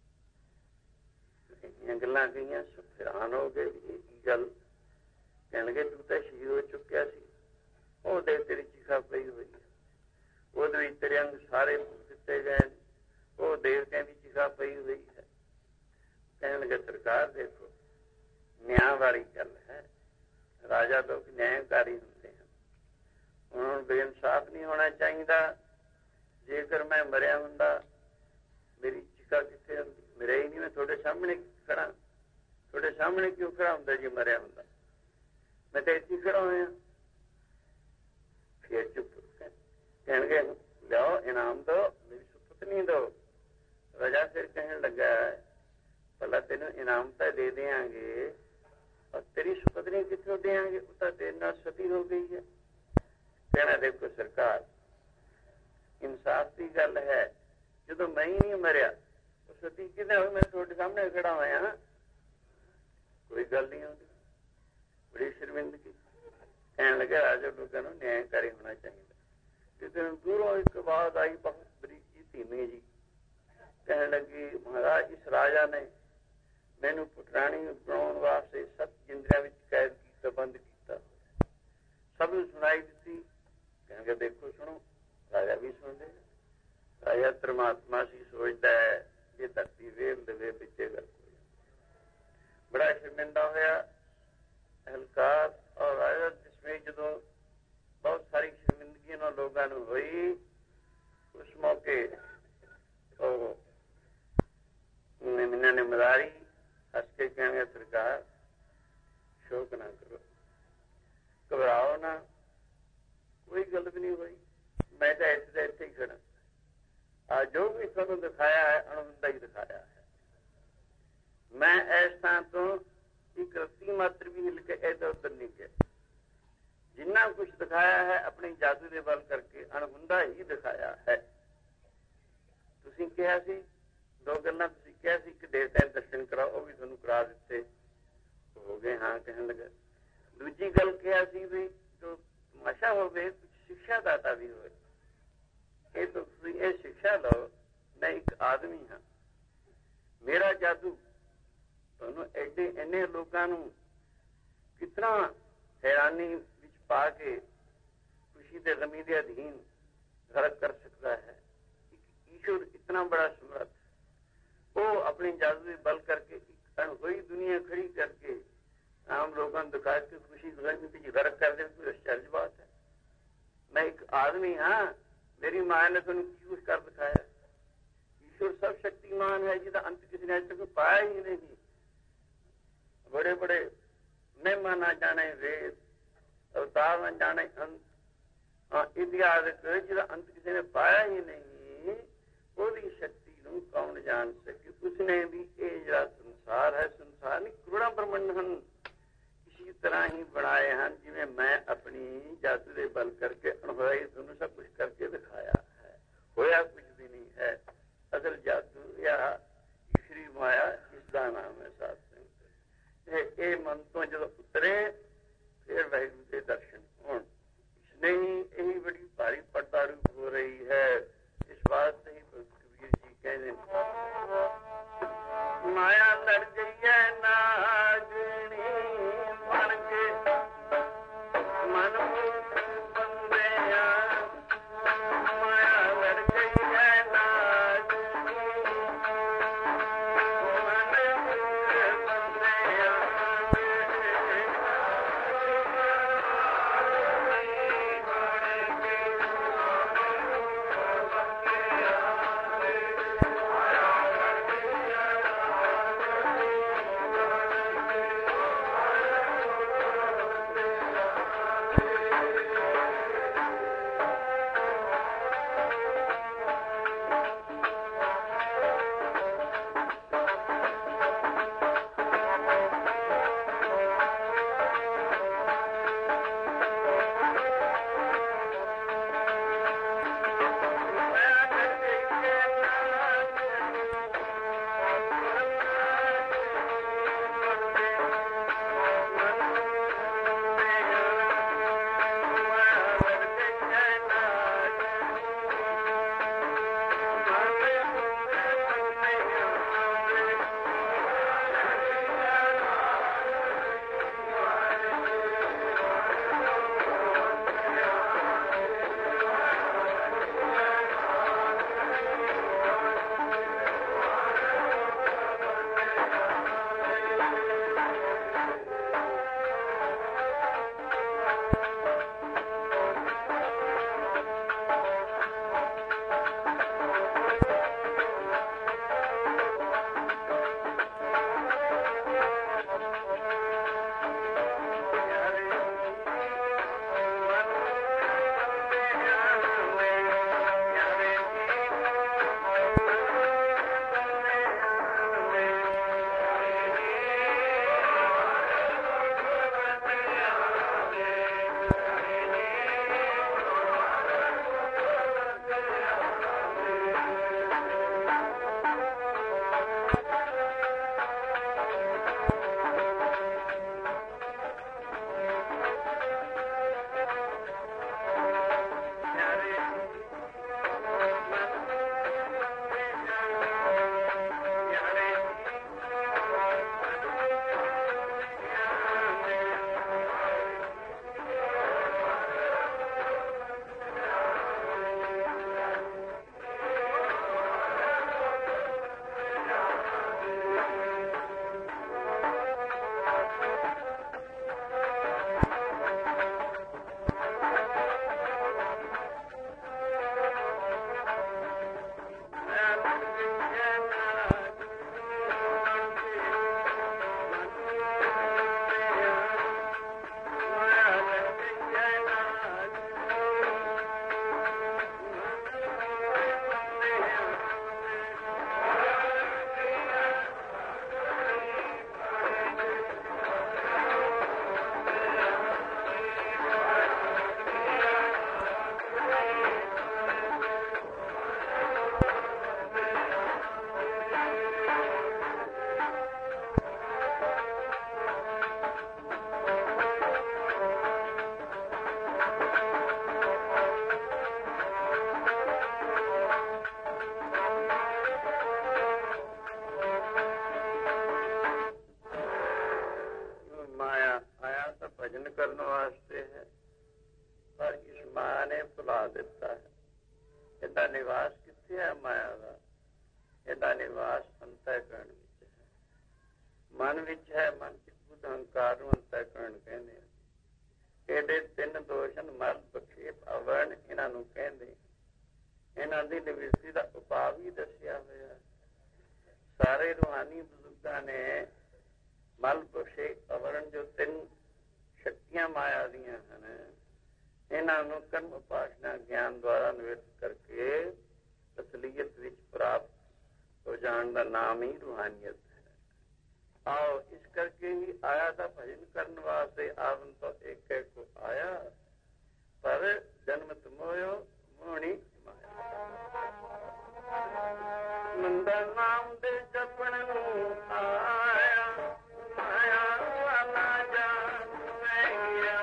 गल्लां कहियां, हैरान हो गए की गल। कहण लगे तू तो शहीद हो चुकिया सी, वो देख तेरी चिखा पई हुई है, ਉਹਦੇ ਵਿੱਚ तेरे अंग सारे दिते गए, वो देवतियां की चिखा पई हुई है। कहने लगे सरकार देखो न्याय वाली गल है, राजा लोग न्यायकारी होंगे हैं, उन्होंने बेइंसाफ नहीं होना चाहिए। जेकर मैं मरिया हुंदा मेरी चिखा कितने होंदी? मेरे ही नहीं, मैं थोड़े सामने खड़ा, थोड़े सामने क्यों खड़ा होंदा जी मरिया हुंदा? मैं तो इतनी खड़ा होया। फिर चुप कहणगे लियाओ इनाम दो, मेरी सुपत्नी दो। राजा फिर कहने लगा भला तेनों इनाम तो दे देंगे और तेरी सुपत्नी कितों देंगे? वो तो तेरे नाल सती हो गई है। कहना देखो सरकार इंसाफ की गल है, जो मैं ही नहीं मरिया तो सती कितने हो? मैं थोड़े सामने खड़ा होया, कोई गल नहीं होती। बड़ी शर्मिंदगी। कहने लगे राजा लोगों को न्यायकारी होना चाहिए। दूरों एक आवाज आई बहुत बड़ी जी, धीमी जी। कहने लगी महाराज इस राजा ने मैनू पुत्राणी बनाने वास्ते 7 जिंदरियां में कैद किया, बंद किया, सब सुनाई दी। कहने देखो सुनो, राजा भी सुनते। राजा परमात्मा सी सोचता है ये धरती वेल दे पिछे गल। बड़ा शर्मिंदा होया अहलकार और राजा जिसमें जो बहुत सारी शर्मिंदगी लोगों को हुई। उस मौके इन्होंने मदारी हस के कहने सरकार शोक ना करो, घबराओ ना, कोई गल भी नहीं हुई, मैं तो ऐसे इतने ही खड़ा। आज जो भी तुहानू दिखाया है अणुंदा ही दिखाया है। मैं इस स्थान तो एक रत्ती मात्र भी हिल के इधर उधर नहीं गया। जिन्ना कुछ दिखाया है अपनी जादू के बल करके अणहुंदा ही दिखाया है। तुसीं कहा सी दो गल्लां, तुसीं कहा सी कि देवता दर्शन कराओ, वो भी तुहानू करा दिते हो गए। हाँ ਕਹਿਣ ਲੱਗਾ। ਦੂਜੀ ਗੱਲ ਕਿਹਾ ਸੀ ਵੀ ਜੋ ਤਮਾਸ਼ਾ ਹੋਵੇ, ਕੁਝ ਸਿੱਖਿਆ ਦਾਤਾ ਵੀ ਹੋਵੇ। ਇਹ ਤੁਸੀਂ ਇਹ ਸਿੱਖਿਆ ਲਓ, ਮੈਂ ਇੱਕ ਆਦਮੀ ਹਾਂ, ਮੇਰਾ ਜਾਦੂ ਤੁਹਾਨੂੰ ਐਡੇ ਇੰਨੇ ਲੋਕਾਂ ਨੂੰ ਕਿਤਨਾ हैरानी ਵਿੱਚ ਪਾ ਕੇ ਖੁਸ਼ੀ ਦੇ ਗਮੀ ਦੇ ਅਧੀਨ ਗਰਕ ਕਰ ਸਕਦਾ ਹੈ। ਈਸ਼ਵਰ ਇਤਨਾ ਬੜਾ ਸਮਰੱਥ, ਉਹ ਆਪਣੀ ਜਾਦੂ ਦੇ ਬਲ ਕਰਕੇ ਇੱਕ ਅਣਹੋਈ ਦੁਨੀਆ ਖੜੀ ਕਰਕੇ ਆਮ ਲੋਕਾਂ ਨੂੰ ਦਿਖਾ ਕੇ ਖੁਸ਼ੀ ਵਿੱਚ ਗਰਕ ਕਰ ਦੇ। ਕੋਈ ਆਸ਼ਚर्य ਬਾਤ ਹੈ। ਮੈਂ ਇੱਕ ਆਦਮੀ ਹਾਂ, ਮੇਰੀ ਮਾਂ ਨੇ ਤੁਹਾਨੂੰ ਕੀ ਕੁਛ ਕਰ ਦਿਖਾਇਆ। ਈਸ਼ਵਰ ਸਭ ਸ਼ਕਤੀਮਾਨ ਹੈ, ਜਿਹਦਾ ਅੰਤ ਕਿਸੇ ਨੇ ਅਜੇ ਤੱਕ ਪਾਇਆ ਹੀ ਨਹੀਂ। बड़े बड़े महिमा ना जाने वेद, अवतार न जाने अंत, इतिहास जिहदा अंत किसी ने पाया ही नहीं, ਉਹਦੀ शक्ति ਨੂੰ कौन जान सके। उसने भी ਇਹ ਜਿਹੜਾ ਸੰਸਾਰ ਹੈ, ਸੰਸਾਰ ਨਹੀਂ ਕਰੋੜਾਂ ਬ੍ਰਹਮੰਡ ਹਨ, ਇसी ਤਰ੍ਹਾਂ ਹੀ ਬਣਾਏ ਹਨ ਜਿਵੇਂ ਮੈਂ ਆਪਣੀ ਜਾਦੂ ਦੇ ਬਲ ਕਰਕੇ ਅਣਹੋਈ ਤੁਹਾਨੂੰ ਸਭ ਕੁਝ ਕਰਕੇ ਦਿਖਾਇਆ ਹੈ। ਹੋਇਆ ਕੁਝ ਵੀ ਨਹੀਂ ਹੈ। ਅਸਲ ਜਾਦੂ ਜਾਂ ਈਸ਼ਵਰੀ ਮਾਇਆ, ਇਸ ਦਾ ਨਾਮ ਹੈ ਸਾਧ। ਇਹ ਮਨ ਤੋਂ ਜਦੋਂ ਉਤਰੇ ਫਿਰ ਵਾਹਿਗੁਰੂ ਦੇ ਦਰਸ਼ਨ ਹੋਣ। ਇਸਨੇ ਹੀ ਇਹੀ ਬੜੀ ਭਾਰੀ ਪੜਤਾ ਰੂਪ ਹੋ ਰਹੀ ਹੈ। ਇਸ ਵਾਸਤੇ ਹੀ ਕਬੀਰ ਜੀ ਕਹਿੰਦੇ ਮਾਇਆ ਲੜ ਗਈਐ ਨਾਗਣੀ ਬਣ ਕੇ ਮਨ ਬੰਦਿਆ। ਮਾਇਆ ਲੜ ਗਈਐ ਨਾਗਣੀ ਭਜਨ ਕਰਨ ਵਾਸਤੇ ਹੈ, ਪਰ ਇਸ ਮਾਇਆ ਨੇ ਭੁਲਾ ਦਿੱਤਾ ਹੈ। ਇਹਦਾ ਨਿਵਾਸ ਕਿੱਥੇ ਹੈ? ਮਾਇਆ ਦਾ ਇਹਦਾ ਨਿਵਾਸ ਅੰਤःਕਰਣ ਵਿੱਚ ਹੈ, ਮਨ ਵਿੱਚ ਹੈ। ਮਨ ਚ ਬੁੱਧ ਹੰਕਾਰ ਨੂੰ ਅੰਤःਕਰਣ ਕਹਿੰਦੇ ਆ। ਇਹਦੇ ਤਿੰਨ ਦੋਸ਼ ਹਨ, ਮਲ, ਬਖੇਪ, ਅਵਰਣ, ਇਹਨਾਂ ਨੂੰ ਕਹਿੰਦੇ। ਇਹਨਾਂ ਦੀ ਨਿਵਿਰਤੀ ਦਾ ਉਪਾਅ ਵੀ ਦੱਸਿਆ ਹੋਇਆ। ਸਾਰੇ ਰੂਹਾਨੀ ਬਜ਼ੁਰਗਾਂ ਨੇ ਮਲ, ਬਖੇਪ, ਅਵਰਣ ਜੋ ਤਿੰਨ ਸ਼ਕਤੀਆਂ ਮਾਇਆ ਦੀਆਂ ਹਨ, ਇਹਨਾਂ ਨੂੰ ਕਰਮ ਉਪਾਸਨਾ ਗਿਆਨ ਦੁਆਰਾ ਨਿਵਰਤ ਕਰਕੇ ਅਸਲੀਅਤ ਵਿੱਚ ਪ੍ਰਾਪਤ ਹੋ ਜਾਣ ਦਾ ਨਾਮ ਹੀ ਰੂਹਾਨੀਅਤ ਹੈ। ਆਓ ਇਸ ਕਰਕੇ ਹੀ ਆਇਆ ਤਾਂ ਭਜਨ ਕਰਨ ਵਾਸਤੇ, ਆਵਨ ਤੋਂ ਇੱਕ ਕੋ ਆਇਆ, ਪਰ ਜਨਮਤ ਮੋਇਓ ਮੋਹਣੀ ਮਾਇਆ। ਨੰਦਾ ਨਾਮ ਦੇ ਜਪਣ ਨੂੰ ਆਇਆ, ਮਾਇਆ ਵਾਲਾ ਜਾਨ ਗਿਆ।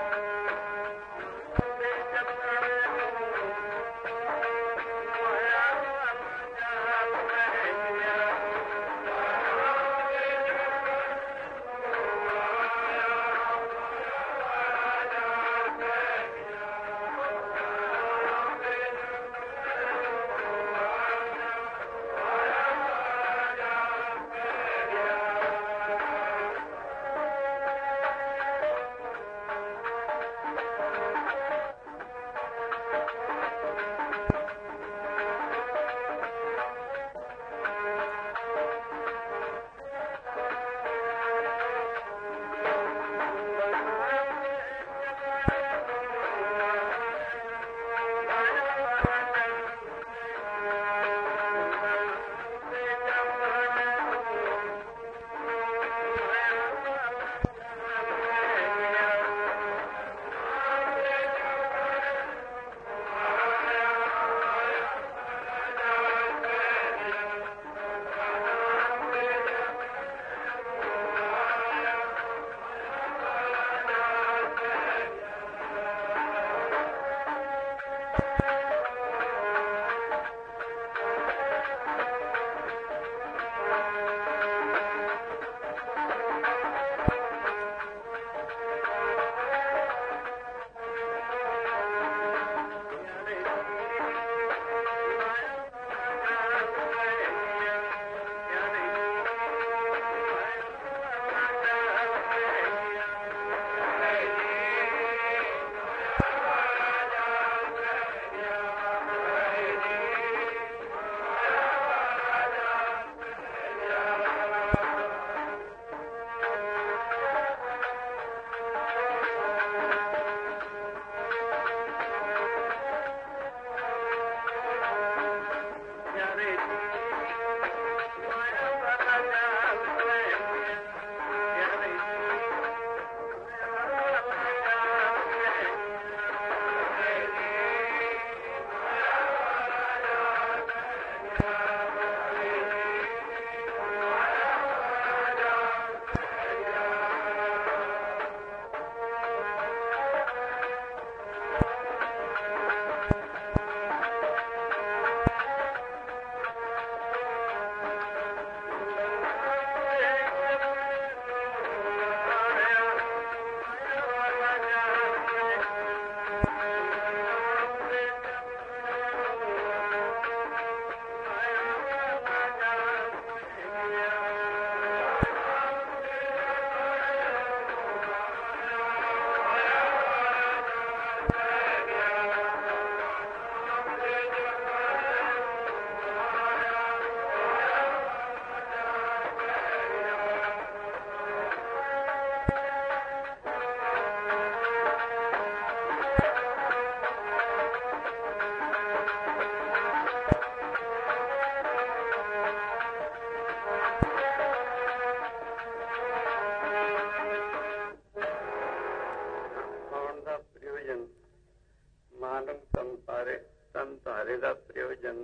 ਸਾਰੇ ਦਾ ਪ੍ਰਯੋਜਨ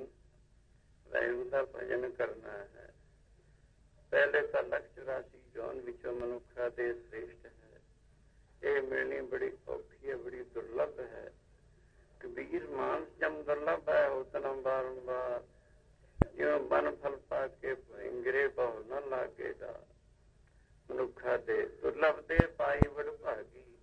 ਰਹਿਣ ਦਾ ਭਜਨ ਕਰਨਾ ਹੈ। ਪਹਿਲੇ ਤਾਂ ਲੱਖ 84 ਜੋਨ ਵਿੱਚੋਂ ਮਨੁੱਖਾ ਦੇ ਸ੍ਰੇਸ਼ਟ ਹੈ। ਇਹ ਮਿਲਣੀ ਬੜੀ ਔਖੀ ਹੈ, ਬੜੀ ਦੁਰਲਭ ਹੈ। ਕਬੀਰ ਮਾਨਸ ਜਮ ਦੁਰਲਭ ਹੈ ਉਤਨਮ ਬਾਰੰਬਾਰ, ਜਿਉਂ ਬਨ ਫਲ ਪਾ ਕੇ ਭਿੰਗਰੇ ਬਹੁ ਨ ਲਾਗੇਗਾ। ਮਨੁੱਖਾ ਦੇ ਦੁਰਲਭ ਦੇ ਪਾਈ ਬੜ ਭਾਗੀ,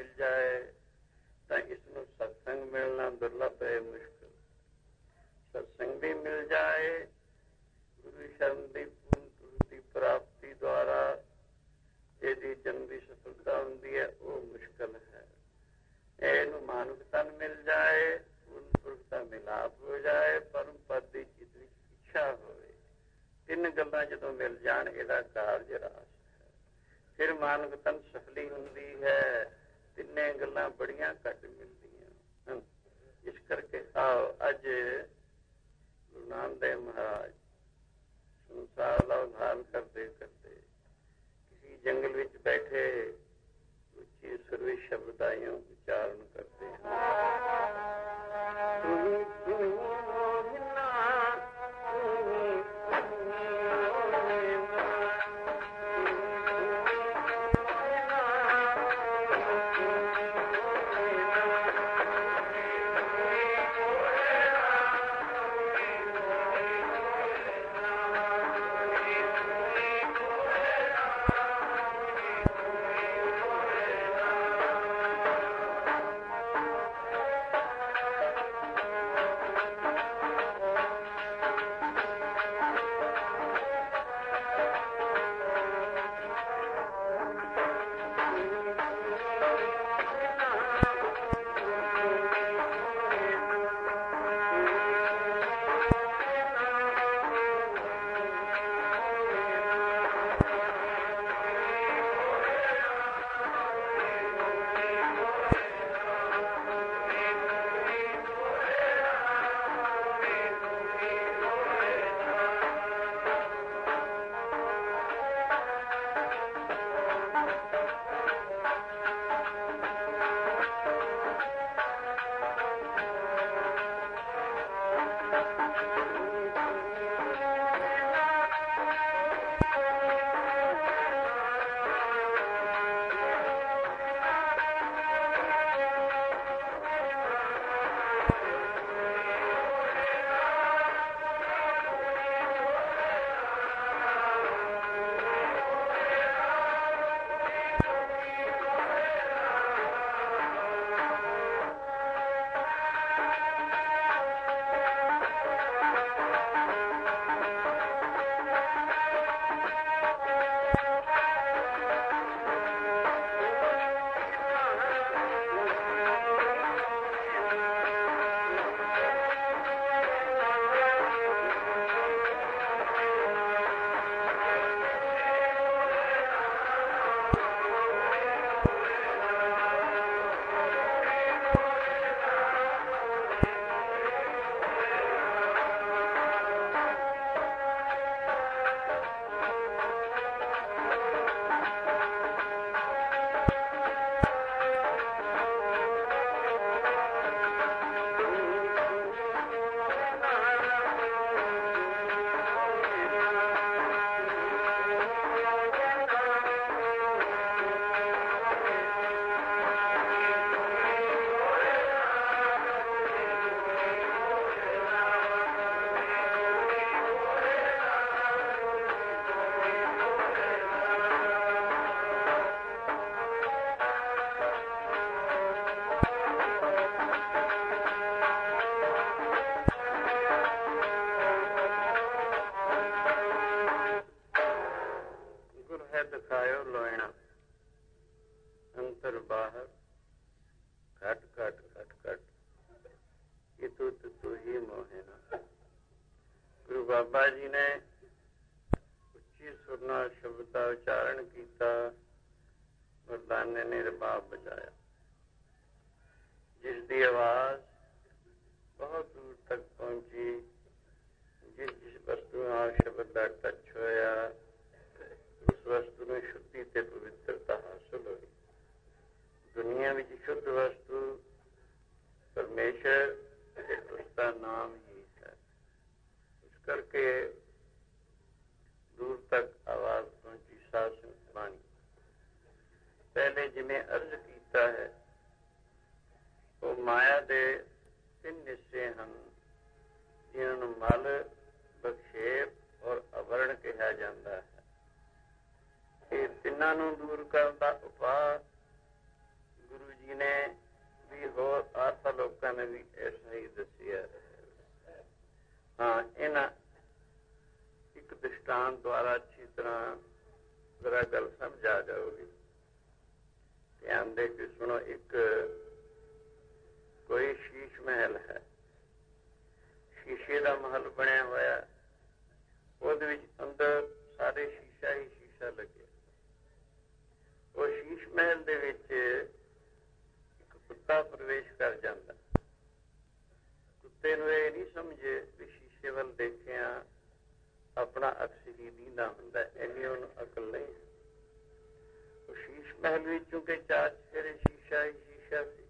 ਮਿਲ ਜਾਏ ਤਾਂ ਇਸਨੂੰ ਸਤਸੰਗ ਮਿਲਣਾ ਦੁਰਲਭ ਹੈ, ਮੁਸ਼ਕਿਲ। ਸਤਸੰਗ ਵੀ ਮਿਲ ਜਾਏ, ਗੁਰੂ ਸ਼ਰਨ ਦੀ ਪੂਰਨ ਪ੍ਰਾਪਤੀ ਦੁਆਰਾ ਜਿਹਦੀ ਜਨਮ ਦੀ ਸਫਲਤਾ ਹੁੰਦੀ ਹੈ, ਉਹ ਮੁਸ਼ਕਿਲ ਹੈ। ਇਹਨੂੰ ਮਾਨੁਖ ਤਨ ਮਿਲ ਜਾਏ, ਪੂਰਨ ਪੁਰਖ ਦਾ ਮਿਲਾਪ ਹੋ ਜਾਏ, ਪਰਮ ਪਦ ਦੀ ਜਿੱਤ ਵਿੱਚ ਇੱਛਾ ਹੋਵੇ, ਤਿੰਨ ਗੱਲਾਂ ਜਦੋਂ ਮਿਲ ਜਾਣ, ਇਹਦਾ ਕਾਰਜ ਰਾਸ ਹੈ। ਫਿਰ ਮਾਨੁਖ ਤਨ ਸਫਲੀ ਹੁੰਦੀ ਹੈ। ਤਿੰਨੇ ਗੱਲਾਂ ਬੜੀਆਂ ਘੱਟ ਮਿਲਦੀਆਂ। ਇਸ ਕਰਕੇ ਆਓ ਅੱਜ ਗੁਰੂ ਨਾਨਕ ਦੇਵ ਮਹਾਰਾਜ ਸੰਸਾਰ ਦਾ ਉਧਾਰ ਕਰਦੇ ਕਰਦੇ ਕਿਸੇ ਜੰਗਲ ਵਿੱਚ ਬੈਠੇ ਉੱਚੀ ਸੁਰਵੀ ਸ਼ਬਦਾਂ ਉਚਾਰਨ ਕਰਦੇ ਹਨ। ਦਿਖਾਇਓ ਲੋਇਣਾ ਅੰਤਰ ਬਾਹਰ ਘਟ ਘਟ ਘਟ ਘਟ ਇਤੁ ਤੂ ਹੀ ਮੋਹਿਨਾ। ਗੁਰੂ ਬਾਬਾ ਜੀ ਨੇ ਉੱਚੀ ਸੁਰ ਨਾਲ ਸ਼ਬਦ ਦਾ ਉਚਾਰਨ ਕੀਤਾ, ਮਰਦਾਨੇ ਨੇ ਰਬਾਬ ਬਜਾਇਆ, ਜਿਸ ਦੀ ਆਵਾਜ਼ ਬਹੁਤ ਦੂਰ ਤੱਕ ਪਹੁੰਚੀ। ਜਿਸ ਵਸਤੂ ਨਾਲ ਸ਼ਬਦ ਦਾ ਟੱਚ ਹੋਇਆ, ਉਸ ਵਸਤੂ ਨੂੰ ਸ਼ੁੱਧੀ ਤੇ ਪਵਿੱਤਰਤਾ ਹਾਸਲ ਹੋਈ। ਦੁਨੀਆ ਵਿੱਚ ਸ਼ੁੱਧ ਵਸਤੂ ਪਰਮੇਸ਼ਰ ਤੇ ਉਸਦਾ ਨਾਮ ਹੀ ਹੈ। ਇਸ ਕਰਕੇ ਦੂਰ ਤੱਕ ਆਵਾਜ਼ ਪਹੁੰਚੀ। ਸਾਸਨ ਬਾਣੀ ਪਹਿਲੇ ਜਿਵੇਂ ਅਰਜ਼ ਕੀਤਾ ਹੈ, ਉਹ ਮਾਇਆ ਦੇ ਤਿੰਨ ਹਿੱਸੇ ਹਨ, ਜਿਨ੍ਹਾਂ ਨੂੰ ਮਲ, ਬਖਸ਼ੇਪ ਔਰ ਆਵਰਣ ਕਿਹਾ ਜਾਂਦਾ ਹੈ। ਇਹ ਤਿੰਨਾਂ ਨੂੰ ਦੂਰ ਕਰਨ ਦਾ ਉਪਾਅ ਗੁਰੂ ਜੀ ਨੇ ਵੀ ਐਸਾ ਹੀ ਦੱਸਿਆ। ਹਾਂ, ਇਹਨਾਂ ਇੱਕ ਦ੍ਰਿਸ਼ਟਾਂਤ ਦੁਆਰਾ ਅੱਛੀ ਤਰ੍ਹਾਂ ਜ਼ਰਾ ਗੱਲ ਸਮਝ ਆ ਜਾਊਗੀ। ਧਿਆਨ ਦੇ ਕੇ ਸੁਣੋ। ਇੱਕ ਕੋਈ ਸ਼ੀਸ਼ ਮਹਿਲ ਹੈ, ਸ਼ੀਸ਼ੇ ਦਾ ਮਹਲ ਬਣਿਆ ਹੋਇਆ, ਉਹਦੇ ਵਿੱਚ ਅੰਦਰ ਸਾਰੇ ਸ਼ੀਸ਼ਾ ਹੀ ਸ਼ੀਸ਼ਾ ਲੱਗਿਆ। ਉਹ ਸ਼ੀਸ਼ ਮਹਿਲ ਦੇ ਵਿੱਚ ਇੱਕ ਕੁੱਤਾ ਪ੍ਰਵੇਸ਼ ਕਰ ਜਾਂਦਾ। ਕੁੱਤੇ ਨੂੰ ਇਹ ਨਹੀਂ ਸਮਝੇ ਵੀ ਸ਼ੀਸ਼ੇ ਵੱਲ ਦੇਖਿਆ ਆਪਣਾ ਅਕਸ ਹੀ ਦੀਂਦਾ ਹੁੰਦਾ, ਇੰਨੀ ਉਹਨੂੰ ਅਕਲ ਨਹੀਂ। ਉਹ ਸ਼ੀਸ਼ ਮਹਿਲ ਵਿੱਚ ਕਿਉਂਕਿ ਚਾਰ ਚਫੇਰੇ ਸ਼ੀਸ਼ਾ ਹੀ ਸ਼ੀਸ਼ਾ ਸੀ।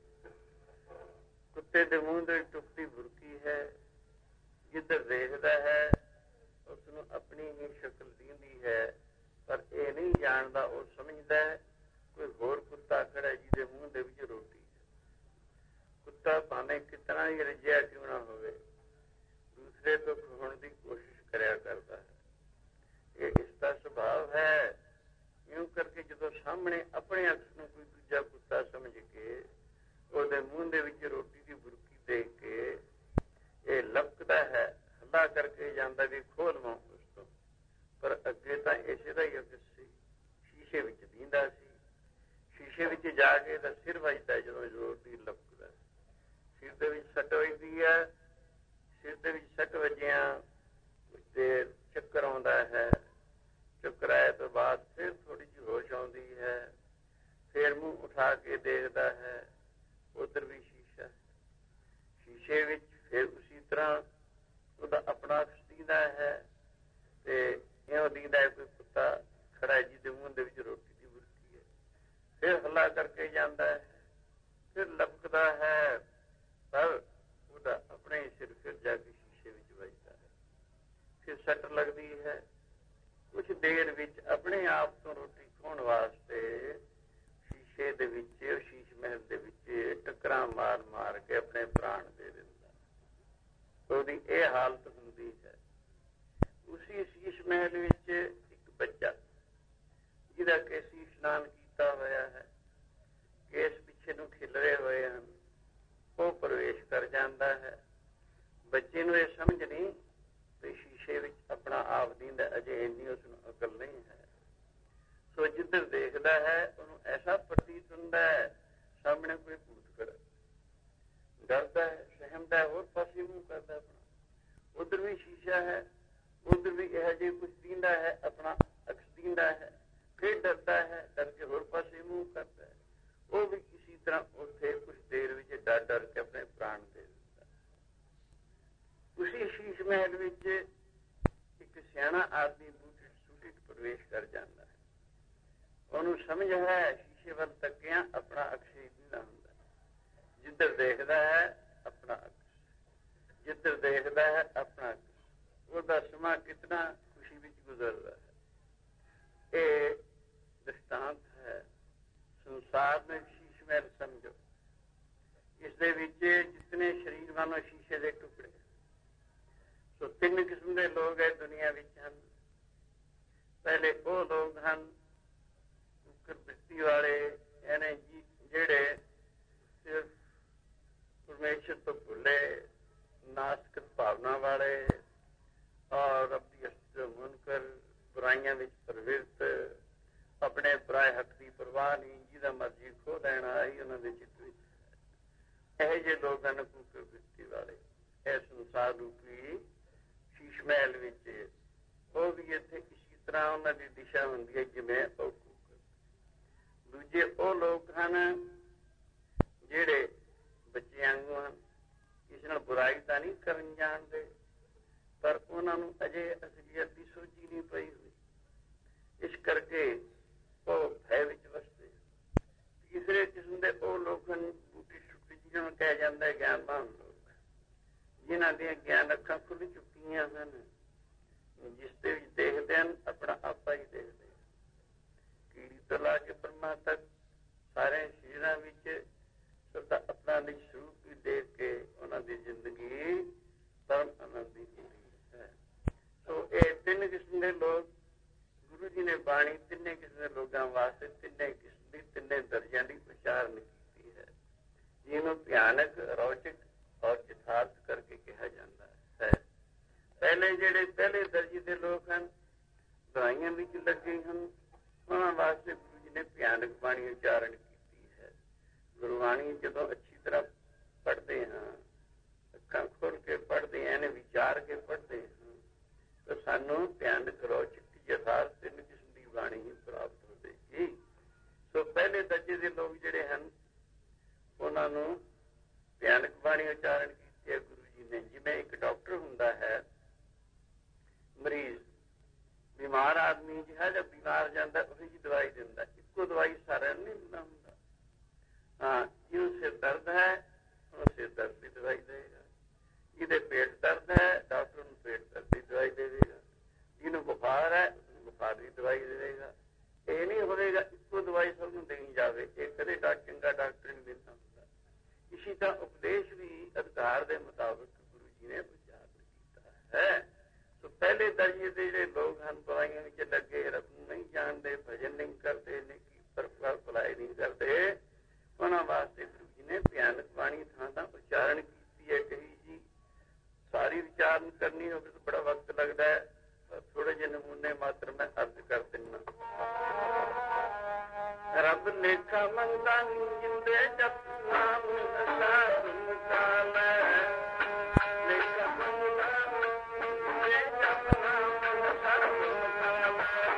ਕੁੱਤੇ ਦੇ ਮੂੰਹ ਦੇ ਟੁਕੜੀ ਬੁਰਕੀ ਹੈ, ਜਿੱਧਰ ਦੇਖਦਾ ਹੈ ਉਸਨੂੰ ਆਪਣੀ ਹੀ ਸ਼ਕਲ ਦੀਂਦੀ ਹੈ, ਪਰ ਇਹ ਨਹੀਂ ਜਾਣਦਾ। ਉਹ ਸਮਝਦਾ ਕੋਈ ਹੋਰ ਕੁੱਤਾ ਖੜਾ ਜਿਹਦੇ ਮੂੰਹ ਦੇ ਵਿੱਚ ਰੋਟੀ ਹੈ। ਕੁੱਤਾ ਭਾਵੇਂ ਕਿਤਨਾ ਹੀ ਰੱਜਿਆ ਕਿਉਂ ਨਾ ਹੋਵੇ, ਦੂਸਰੇ ਤੋਂ ਖੋਹਣ ਦੀ ਕੋਸ਼ਿਸ਼ ਕਰਿਆ ਕਰਦਾ ਹੈ। ਇਹ ਇਸਦਾ ਸੁਭਾਵ ਹੈ। ਇਉਂ ਕਰਕੇ ਜਦੋਂ ਸਾਹਮਣੇ ਆਪਣੇ ਅਕਸ ਨੂੰ ਕੋਈ ਦੂਜਾ ਕੁੱਤਾ ਸਮਝ ਕੇ ਉਹਦੇ ਮੂੰਹ ਦੇ ਵਿੱਚ ਰੋਟੀ ਦੀ ਬੁਰਕੀ ਦੇਖ ਕੇ ਇਹ ਲਪਕਦਾ ਹੈ, ਹੱਲਾ ਕਰਕੇ ਜਾਂਦਾ ਵੀ ਖੋਲਵਾਂ ਉਸ ਤੋਂ। ਪਰ ਅੱਗੇ ਤਾਂ ਇਸੇ ਦਾ ਹੀ ਅਕਸ ਸੀ, ਸ਼ੀਸ਼ੇ ਵਿੱਚ ਦੀਂਦਾ ਸੀ। ਸ਼ੀਸ਼ੇ ਵਿੱਚ ਜਾ ਕੇ ਇਹਦਾ ਸਿਰ ਵੱਜਦਾ ਜਦੋਂ ਰੋਟੀ ਲਪਕਦਾ। ਸਿਰ ਦੇ ਵਿੱਚ ਸੱਟ ਵੱਜਦੀ ਹੈ। ਸਿਰ ਦੇ ਵਿੱਚ ਸੱਟ ਵੱਜਿਆ ਕੁਝ ਦੇਰ ਚੱਕਰ ਆਉਂਦਾ ਹੈ। ਚੱਕਰ ਆਏ ਤੋਂ ਬਾਅਦ ਫਿਰ ਥੋੜੀ ਜਿਹੀ ਹੋਸ਼ ਆਉਂਦੀ ਹੈ। ਫਿਰ ਮੂੰਹ ਉਠਾ ਕੇ ਦੇਖਦਾ ਹੈ, ਉਧਰ ਵੀ ਸ਼ੀਸ਼ਾ। ਸ਼ੀਸ਼ੇ ਵਿੱਚ ਫਿਰ ਉਸੀ ਤਰ੍ਹਾਂ ਉਹਦਾ ਆਪਣਾ ਅਕਸ ਦੀਂਦਾ ਹੈ ਤੇ ਇਉਂ ਦੀਂਦਾ ਹੈ ਕੋਈ ਕੁੱਤਾ ਖੜਾ ਜਿਹਦੇ ਮੂੰਹ ਦੇ ਵਿੱਚ ਰੋਟੀ ਦੀ ਬੁਰਕੀ ਹੈ। ਫਿਰ ਹੱਲਾ ਕਰਕੇ ਜਾਂਦਾ ਹੈ, ਫਿਰ ਲਪਕਦਾ ਹੈ, ਪਰ ਉਹਦਾ ਆਪਣੇ ਹੀ ਸਿਰ ਫਿਰ ਜਾ ਕੇ ਸ਼ੀਸ਼ੇ ਵਿੱਚ ਵੱਜਦਾ ਹੈ। ਫਿਰ ਸੱਟ ਲੱਗਦੀ ਹੈ। ਕੁਛ ਦੇਰ ਵਿੱਚ ਆਪਣੇ ਆਪ ਤੋਂ ਰੋਟੀ ਖੋਹਣ ਵਾਸਤੇ ਸ਼ੀਸ਼ੇ ਦੇ ਵਿੱਚ, ਸ਼ੀਸ਼ ਮਹਿਲ ਦੇ ਵਿੱਚ ਟੱਕਰਾਂ ਮਾਰ ਮਾਰ ਕੇ ਆਪਣੇ ਪ੍ਰਾਣ ਦੇ ਦਿੰਦਾ। ਉਹਦੀ ਇਹ ਹਾਲਤ ਹੁੰਦੀ ਹੈ। ਉਸੀ ਸ਼ੀਸ਼ ਮਹਿਲ ਵਿੱਚ ਇੱਕ ਬੱਚਾ ਜਿਹਦਾ ਕੇਸੀ ਇਸ਼ਨਾਨ ਕੀਤਾ ਹੋਇਆ ਹੈ, ਕੇਸ ਪਿੱਛੇ ਨੂੰ ਖਿਲਰੇ ਹੋਏ ਹਨ, ਉਹ ਪ੍ਰਵੇਸ਼ ਕਰ ਜਾਂਦਾ ਹੈ। ਬੱਚੇ ਨੂੰ ਇਹ ਸਮਝ ਨਹੀਂ ਵੀ ਸ਼ੀਸ਼ੇ ਵਿੱਚ ਆਪਣਾ ਆਪ ਦੀਂਦਾ, ਅਜੇ ਇੰਨੀ ਉਸਨੂੰ ਅਕਲ ਨਹੀਂ ਹੈ। ਸੋ ਜਿੱਧਰ ਦੇਖਦਾ ਹੈ ਉਹਨੂੰ ਐਸਾ ਪ੍ਰਤੀਤ ਹੁੰਦਾ ਹੈ ਸਾਹਮਣੇ ਕੋਈ ਭੂਤ ਖੜਾ। ਡਰਦਾ ਹੈ, ਸਹਿਮਦਾ ਹੈ, ਹੋਰ ਪਾਸੇ ਮੂੰਹ ਕਰਦਾ ਆਪਣਾ। ਉਧਰ ਵੀ ਸ਼ੀਸ਼ਾ ਹੈ, ਉਧਰ ਵੀ ਇਹੋ ਜਿਹੇ ਕੁਝ ਦੀਂਦਾ ਹੈ, ਆਪਣਾ ਅਕਸ ਦੀਂਦਾ ਹੈ। ਫਿਰ ਡਰਦਾ ਹੈ, ਡਰ ਕੇ ਹੋਰ ਪਾਸੇ ਮੂੰਹ ਕਰਦਾ ਹੈ। ਉਹ ਵੀ ਇਸੀ ਤਰ੍ਹਾਂ ਉੱਥੇ ਕੁਝ ਦੇਰ ਵਿੱਚ ਡਰ ਡਰ ਕੇ ਆਪਣੇ ਪ੍ਰਾਣ ਦੇ ਦਿੰਦਾ। ਉਸੀ ਸ਼ੀਸ਼ ਮਹਿਲ ਵਿੱਚ ਇੱਕ ਸਿਆਣਾ ਆਦਮੀ ਬੂਟੇ ਸੂਟੇ ਪ੍ਰਵੇਸ਼ ਕਰ ਜਾਂਦਾ ਹੈ। ਉਹਨੂੰ ਸਮਝ ਹੈ ਸ਼ੀਸ਼ੇ ਵੱਲ ਤੱਕਿਆ ਆਪਣਾ ਅਕਸ ਹੀ ਦਿੰਦਾ ਹੁੰਦਾ। ਜਿੱਧਰ ਦੇਖਦਾ ਹੈ ਆਪਣਾ ਅਕਸ, ਜਿੱਧਰ ਦੇਖਦਾ ਹੈ ਆਪਣਾ ਅਕਸ। ਉਹਦਾ ਸਮਾਂ ਕਿਤਨਾ ਖੁਸ਼ੀ ਵਿੱਚ ਗੁਜ਼ਰਦਾ ਹੈ। ਇਹ ਦ੍ਰਿਸ਼ਟਾਂਤ ਹੈ। ਸੰਸਾਰ में शीश महल समझो। ਇਸ ਦੇ ਵਿੱਚ ਜਿਤਨੇ ਸਰੀਰ ਵਾਲੇ ਸ਼ੀਸ਼ੇ ਦੇ ਟੁਕੜੇ। ਸੋ ਤਿੰਨ ਕਿਸਮ ਦੇ ਲੋਕ ਹੈ ਦੁਨੀਆ ਵਿੱਚ ਹਨ। ਪਹਿਲੇ ਉਹ ਲੋਕ ਹਨ ਬ੍ਰਿਤੀ ਵਾਲੇ, ਯਾਨੀ ਜਿਹੜੇ ਸਿਰਫ ਪਰਮੇਸ਼ਰ ਤੋਂ ਭੁੱਲੇ, ਨਾਸਤਿਕ ਭਾਵਨਾ ਵਾਲੇ ਔਰ ਰੱਬੀ ਅਸਤਿਤਵ ਮੁਨਕਰ, ਬੁਰਾਈਆਂ ਵਿੱਚ ਪ੍ਰਵਿਰਤ, ਆਪਣੇ ਪਰਾਏ ਹੱਕ ਦੀ ਪਰਵਾਹ ਨਹੀਂ, ਜਿਹਦਾ ਮਰਜ਼ੀ ਖੋਹ ਲੈਣਾ ਹੀ ਉਹਨਾਂ ਦੇ ਚਿੱਤ ਵਿੱਚ। ਇਹੋ ਜਿਹੇ ਲੋਕ ਹਨ ਕੁਕਰ ਬ੍ਰਿਤੀ ਵਾਲੇ। ਇਹ ਸੰਸਾਰ ਰੂਪੀ ਸ਼ੀਸ਼ ਮਹਿਲ ਵਿੱਚ ਉਹ ਵੀ ਇੱਥੇ ਇਸੀ ਤਰ੍ਹਾਂ ਉਹਨਾਂ ਦੀ ਦਿਸ਼ਾ ਹੁੰਦੀ ਹੈ ਜਿਵੇਂ ਉਹ ਕੁਕਰ। ਦੂਜੇ ਉਹ ਲੋਕ ਹਨ ਜਿਹੜੇ ਬੱਚਿਆਂ ਵਾਂਗੂ ਹਨ, ਇਸ ਨਾਲ ਬੁਰਾਈ ਤਾਂ ਨਹੀਂ ਕਰਨ ਜਾਣਦੇ, ਪਰ ਉਹਨਾਂ ਨੂੰ ਅਜੇ ਅਸਲੀਅਤ ਦੀ ਸੋਝੀ ਨਹੀਂ ਪਈ ਹੋਈ, ਇਸ ਕਰਕੇ ਉਹ ਭੈ ਵਿੱਚ ਵਸਦੇ। ਤੀਸਰੇ ਕਿਸਮ ਦੇ ਉਹ ਲੋਕ ਹਨ ਬੂਟੀ ਛੁੱਟੀ ਜਿਹਨਾਂ ਨੂੰ ਕਿਹਾ ਜਾਂਦਾ ਗਿਆਨਵਾਨ ਲੋਕ, ਜਿਨ੍ਹਾਂ ਦੀਆਂ ਗਿਆਨ ਅੱਖਾਂ ਖੁੱਲ ਚੁੱਕੀਆਂ ਹਨ, ਜਿਸ ਦੇ ਵਿੱਚ ਦੇਖਦੇ ਹਨ ਆਪਣਾ ਆਪਾ ਹੀ ਦੇਖਦੇ। ਕੀੜੀ ਤੋਂ ਲਾ ਕੇ ਬ੍ਰਹਮਾ ਤੱਕ ਸਾਰੇ ਸਰੀਰਾਂ ਵਿੱਚ ਸਭ ਦਾ ਆਪਣਾ ਨਿਜ ਸਰੂਪ ਵੀ ਦੇਖ ਕੇ ਉਹਨਾਂ ਦੀ ਜ਼ਿੰਦਗੀ ਪਰਮ ਆਨੰਦ ਦੀ ਹੁੰਦੀ ਹੈ। ਸੋ ਇਹ ਤਿੰਨ ਕਿਸਮ ਦੇ ਲੋਕ ਗੁਰੂ ਜੀ ਨੇ ਬਾਣੀ ਤਿੰਨੇ ਕਿਸਮ ਦੇ ਲੋਕਾਂ ਵਾਸਤੇ ਤਿੰਨੇ ਕਿਸਮ ਦੀ, ਤਿੰਨੇ ਦਰਜਿਆਂ ਦੀ ਉਚਾਰਨ ਕੀਤੀ ਹੈ। ਜਿਹਨੂੰ ਭਿਆਨਕ, ਰੌਚਕ ਔਰ ਯਥਾਰਥ ਕਰਕੇ ਕਿਹਾ ਜਾਂਦਾ ਹੈ। ਪਹਿਲੇ ਜਿਹੜੇ ਪਹਿਲੇ ਦਰਜੇ ਦੇ ਲੋਕ ਹਨ, ਦਵਾਈਆਂ ਵਿੱਚ ਲੱਗੇ ਹਨ, ਉਹਨਾਂ ਵਾਸਤੇ ਗੁਰੂ ਜੀ ਨੇ ਭਿਆਨਕ ਬਾਣੀ ਉਚਾਰਨ ਕੀਤੀ ਹੈ। ਗੁਰਬਾਣੀ ਜਦੋਂ ਅੱਛੀ ਤਰ੍ਹਾਂ ਪੜ੍ਹਦੇ ਹਾਂ, ਅੱਖਾਂ ਖੋਲ੍ਹ ਕੇ ਪੜ੍ਹਦੇ ਹਾਂ, ਵਿਚਾਰ ਕੇ ਪੜ੍ਹਦੇ ਹਾਂ, ਤਾਂ ਸਾਨੂੰ ਭਿਆਨਕ ਰੌਚਕ ਯਥਾਰਥ ਤੇ ਕਿਸਮ ਦੀ ਬਾਣੀ ਹੀ ਪ੍ਰਾਪਤ ਹੋਵੇਗੀ। ਸੋ ਪਹਿਲੇ ਦਰਜੇ ਦੇ ਲੋਕ ਜਿਹੜੇ ਹਨ, ਉਹਨਾਂ ਨੂੰ ਭਿਆਨਕ ਬਾਣੀ ਉਚਾਰਨ ਕੀਤੀ ਹੈ ਗੁਰੂ ਜੀ ਨੇ। ਜਿਵੇਂ ਇੱਕ ਡਾਕਟਰ ਹੁੰਦਾ ਹੈ, ਮਰੀਜ਼ ਬਿਮਾਰ ਆਦਮੀ ਜਿਹੜਾ ਜਦ ਬਿਮਾਰ ਜਾਂਦਾ ਉਹੀ ਜੀ ਦਵਾਈ ਦਿੰਦਾ, ਇੱਕੋ ਦਵਾਈ ਸਾਰਿਆਂ ਨੂੰ ਨਹੀਂ ਦਿੰਦਾ ਹੁੰਦਾ। ਹਾਂ, ਜਿਹਨੂੰ ਸਿਰ ਦਰਦ ਹੈ ਉਹਨੂੰ ਸਿਰ ਦਰਦ ਦੀ ਦਵਾਈ ਦੇਵੇਗਾ, ਜਿਹਦੇ ਪੇਟ ਦਰਦ ਹੈ ਡਾਕਟਰ ਨੂੰ ਪੇਟ ਦਰਦ ਦੀ ਦਵਾਈ ਦੇਵੇਗਾ, ਜਿਹਨੂੰ ਬੁਖਾਰ ਹੈ ਉਹਨੂੰ ਬੁਖਾਰ ਦੀ ਦਵਾਈ ਦੇਵੇਗਾ। ਇਹ ਨਹੀਂ ਹੋਵੇਗਾ ਇੱਕੋ ਦਵਾਈ ਸਭ ਨੂੰ ਦੇਣੀ ਜਾਵੇ, ਇਹ ਕਦੇ ਚੰਗਾ ਡਾਕਟਰ ਨਹੀਂ ਦਿੰਦਾ ਹੁੰਦਾ। ਇਸੀ ਤਰ੍ਹਾਂ ਉਪਦੇਸ਼ ਵੀ ਅਧਿਕਾਰ ਦੇ ਮੁਤਾਬਕ ਗੁਰੂ ਜੀ ਨੇ ਉਚਾਰਨ ਕੀਤਾ ਹੈ। ਸੋ ਪਹਿਲੇ ਦਰਜੇ ਦੇ ਜਿਹੜੇ ਲੋਕ ਹਨ, ਦਵਾਈਆਂ ਵਿੱਚ ਲੱਗੇ, ਰੱਬ ਨੂੰ ਨਹੀਂ ਜਾਣਦੇ, ਭਜਨ ਨਹੀਂ ਕਰਦੇ, ਨੇਕੀ ਪਰਪਕਾਰ ਭਲਾਈ ਨਹੀਂ ਕਰਦੇ, ਉਹਨਾਂ ਵਾਸਤੇ ਗੁਰੂ ਜੀ ਨੇ ਭਿਆਨਕ ਬਾਣੀ ਥਾਂ ਥਾਂ ਉਚਾਰਨ ਕੀਤੀ ਹੈ। ਕਹੀ ਜੀ ਸਾਰੀ ਉਚਾਰਨ ਕਰਨੀ ਹੋਵੇ ਤਾਂ ਬੜਾ ਵਕਤ ਲੱਗਦਾ ਹੈ, ਥੋੜੇ ਜਿਹੇ ਨਮੂਨੇ ਮਾਤਰ ਮੈਂ ਅਰਜ਼ ਕਰ ਦਿੰਦਾ। ਰੱਬ ਲੇਖਾ ਮੰਗਦਾ ਨੀ ਜਿੰਦੇ ਜਪ ਨਾਮ ਨਸ਼ਾ ਸੁਨਕਾਲ ਲੇਖਾ ਮੰਗਦਾ ਜਿੰਦੇ ਜਪ ਨਾਮ ਨਸ਼ਾ ਸੁਨਕਾਲ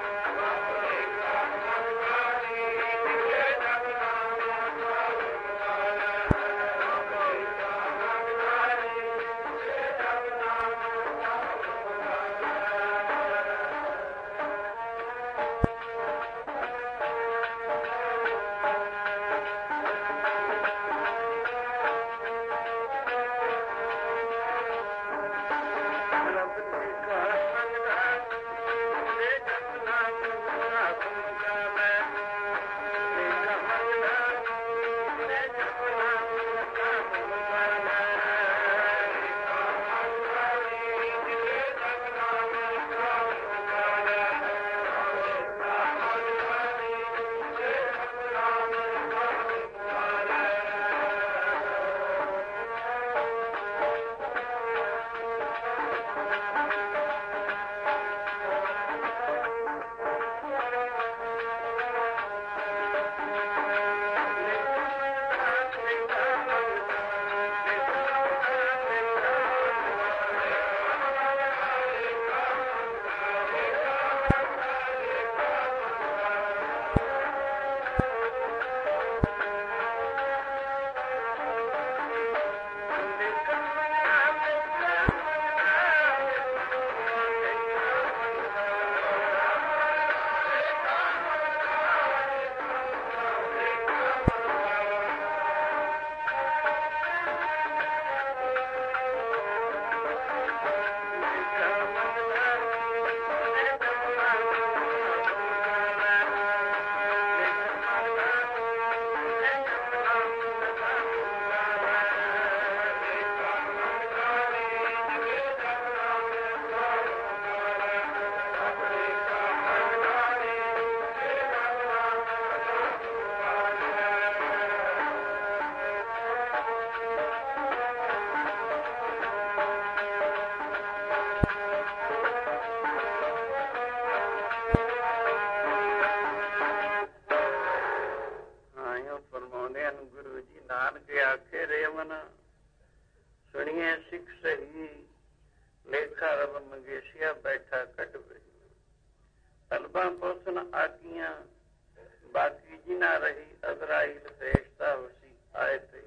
ਸੁਣੀਏ ਸਿੱਖ ਸਹੀ ਲੇਖਾ ਰਬ ਮੰਗੇਸ਼ੀਆ ਬੈਠਾ ਕੱਢ ਬਈ ਤਲਬਾਂ ਪੋਸਨ ਆਗੀਆਂ ਬਾਕੀ ਜਿਨਾ ਰਹੀ ਅਜ਼ਰਾਈਲ ਫਰਿਸ਼ਤਾ ਹੋਸੀ ਆਏ ਤੇ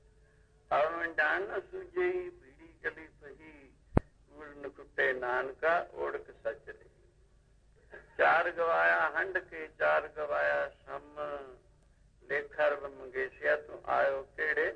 ਆਵਨ ਜਾਣ ਸੁਜਈ ਪੀੜੀ ਚਲੀ ਪਹੀ ਗੁਰ ਨਕੁੱਟੇ ਨਾਨਕਾ ਓੜਕ ਸੱਚ ਰਹੀ ਚਾਰ ਗਵਾਇਆ ਹੰਡ ਕੇ ਚਾਰ ਗਵਾਇਆ ਸਮ ਲੇਖਾ ਰਬ ਮੰਗੇਸ਼ੀਆ ਤੂੰ ਆਇਓ ਕਿਹੜੇ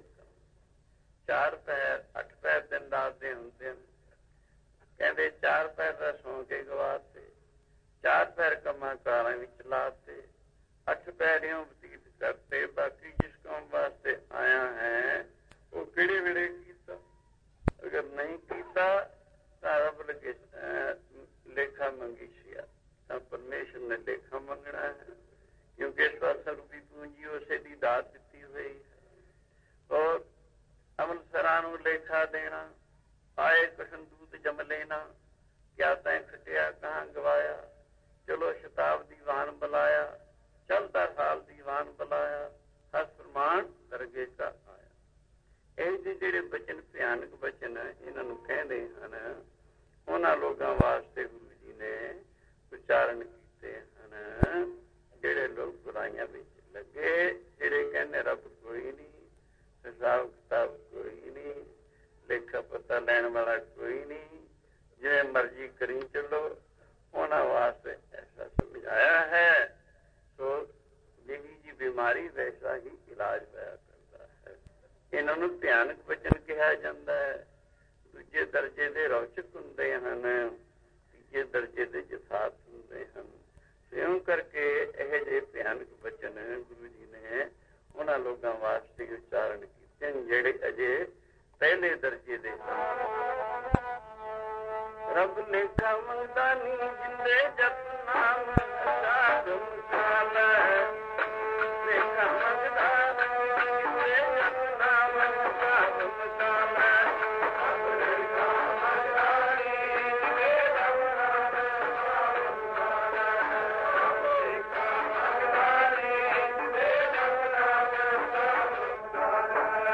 ਚਾਰ ਪੈਰ 8 ਪੈਰ ਦਿਨ ਰਾਤ ਦੇ ਹੁੰਦੇ ਹਨ ਕਹਿੰਦੇ ਚਾਰ ਪੈਰ ਦਾ ਸੌਂ ਕੇ ਗਵਾਤੇ ਚਾਰ ਪੈਰ ਕੰਮਾਂ ਕਾਰਾਂ ਵਿੱਚ ਲਾਤੇ 8 ਪੈਰਿਓਂ ਬਤੀਤ ਕਰਤੇ ਬਾਕੀ ਜਿਸ ਕੌਮ ਵਾਸਤੇ ਆਇਆ ਹੈ ਉਹ ਕਿਹੜੇ ਵੇਲੇ ਕੀਤਾ ਅਗਰ ਨਹੀਂ ਕੀਤਾ ਤਾਂ ਰੱਬ ਲਗੇ ਲੇਖਾ ਮੰਗੇਸ਼ੀਆ ਤਾਂ ਪਰਮੇਸ਼ਰ ਨੇ ਲੇਖਾ ਮੰਗਣਾ ਹੈ ਕਿਉਂਕਿ ਸਵਰੂਪੀ ਪੂੰਜੀ ਉਸੇ ਦੀ ਦਾਤ ਦਿੱਤੀ ਹੋਈ ਹੈ ਔਰ ਅੰਮ੍ਰਿਤਸਰਾਂ ਭਗਤਾਂ ਨੂੰ ਲੇਖਾ ਦੇਣਾ, ਆਏ ਕ੍ਰਿਸ਼ਨ ਦੂਤ ਜਮ ਲੈਣਾ, ਕਿਆ ਤੈਂ ਖਟਿਆ ਕਹਾਂ ਗਵਾਇਆ, ਚਲੋ ਸ਼ਤਾਬਦੀ ਵਾਨ ਬੁਲਾਇਆ, ਚਲਦਾ ਸਾਲ ਦੀਵਾਨ ਬੁਲਾਇਆ, ਹਰ ਫਰਮਾਨ ਦਰਗੇ ਕਾ ਆਇਆ। ਇਹ ਜਿਹੜੇ ਬਚਨ ਭਿਆਨਕ ਬਚਨ ਇਹਨਾਂ ਨੂੰ ਕਹਿੰਦੇ ਹਨ, ਉਹਨਾਂ ਲੋਕਾਂ ਵਾਸਤੇ ਗੁਰੂ ਜੀ ਨੇ ਉਚਾਰਨ ਕੀਤੇ ਹਨ ਜਿਹੜੇ ਲੋਕ ਬੁਰਾਈਆਂ ਵਿੱਚ ਲੱਗੇ, ਜਿਹੜੇ ਕਹਿੰਦੇ ਰੱਬ ਕੋਈ ਨਹੀਂ, ਹਿਸਾਬ ਕਿਤਾਬ ਕੋਈ ਨਹੀਂ, ਲੇਖਾ ਪਤਾ ਲੈਣ ਵਾਲਾ ਕੋਈ ਨਹੀਂ, ਜਿਵੇਂ ਮਰਜ਼ੀ ਕਰੀ ਚੱਲੋ, ਉਹਨਾਂ ਵਾਸਤੇ ਐਸਾ ਸਮਝਾਇਆ ਹੈ। ਸੋ ਜਿਹੀ ਜੀ ਬਿਮਾਰੀ ਵੈਸਾ ਹੀ ਇਲਾਜ ਹੋਇਆ ਕਰਦਾ ਹੈ। ਇਹਨਾਂ ਨੂੰ ਭਿਆਨਕ ਵਚਨ ਕਿਹਾ ਜਾਂਦਾ ਹੈ। ਦੂਜੇ ਦਰਜੇ ਦੇ ਰੌਚਕ ਹੁੰਦੇ ਹਨ, ਤੀਜੇ ਦਰਜੇ ਦੇ ਯਥਾਰਥ ਹੁੰਦੇ ਹਨ। ਇਉਂ ਕਰਕੇ ਇਹ ਜਿਹੇ ਭਿਆਨਕ ਵਚਨ ਗੁਰੂ ਜੀ ਨੇ ਉਹਨਾਂ ਲੋਕਾਂ ਵਾਸਤੇ ਉਚਾਰਨ ਕੀਤੇ ਜਿਹੜੇ ਅਜੇ ਪਹਿਲੇ ਦਰਜੇ ਦੇ ਹਨ। ਰੱਬ ਲੇਖਾ ਮੰਗਦਾ ਨੀ, ਜਿੰਦੇ ਜਪ ਨਾਮ ਸਾਧ ਮੁਕਾਲ, ਲੇਖਾ ਮੰਗਦਾ ਨੀ, ਜਿੰਦੇ ਜਪ ਨਾਮ ਸਾਧ ਮੁਕਾਲ, ਲੇਖਾ ਮੰਗਦਾ ਨੀ, ਜਿੰਦੇ ਜਪ ਨਾਮ ਸਾਧ ਮੁਕਾਲ, ਲੇਖਾ ਮੰਗਦਾ ਨੀ, ਜਿੰਦੇ ਜਪ ਨਾਮ ਸਾਧ ਮੁਕਾਲ।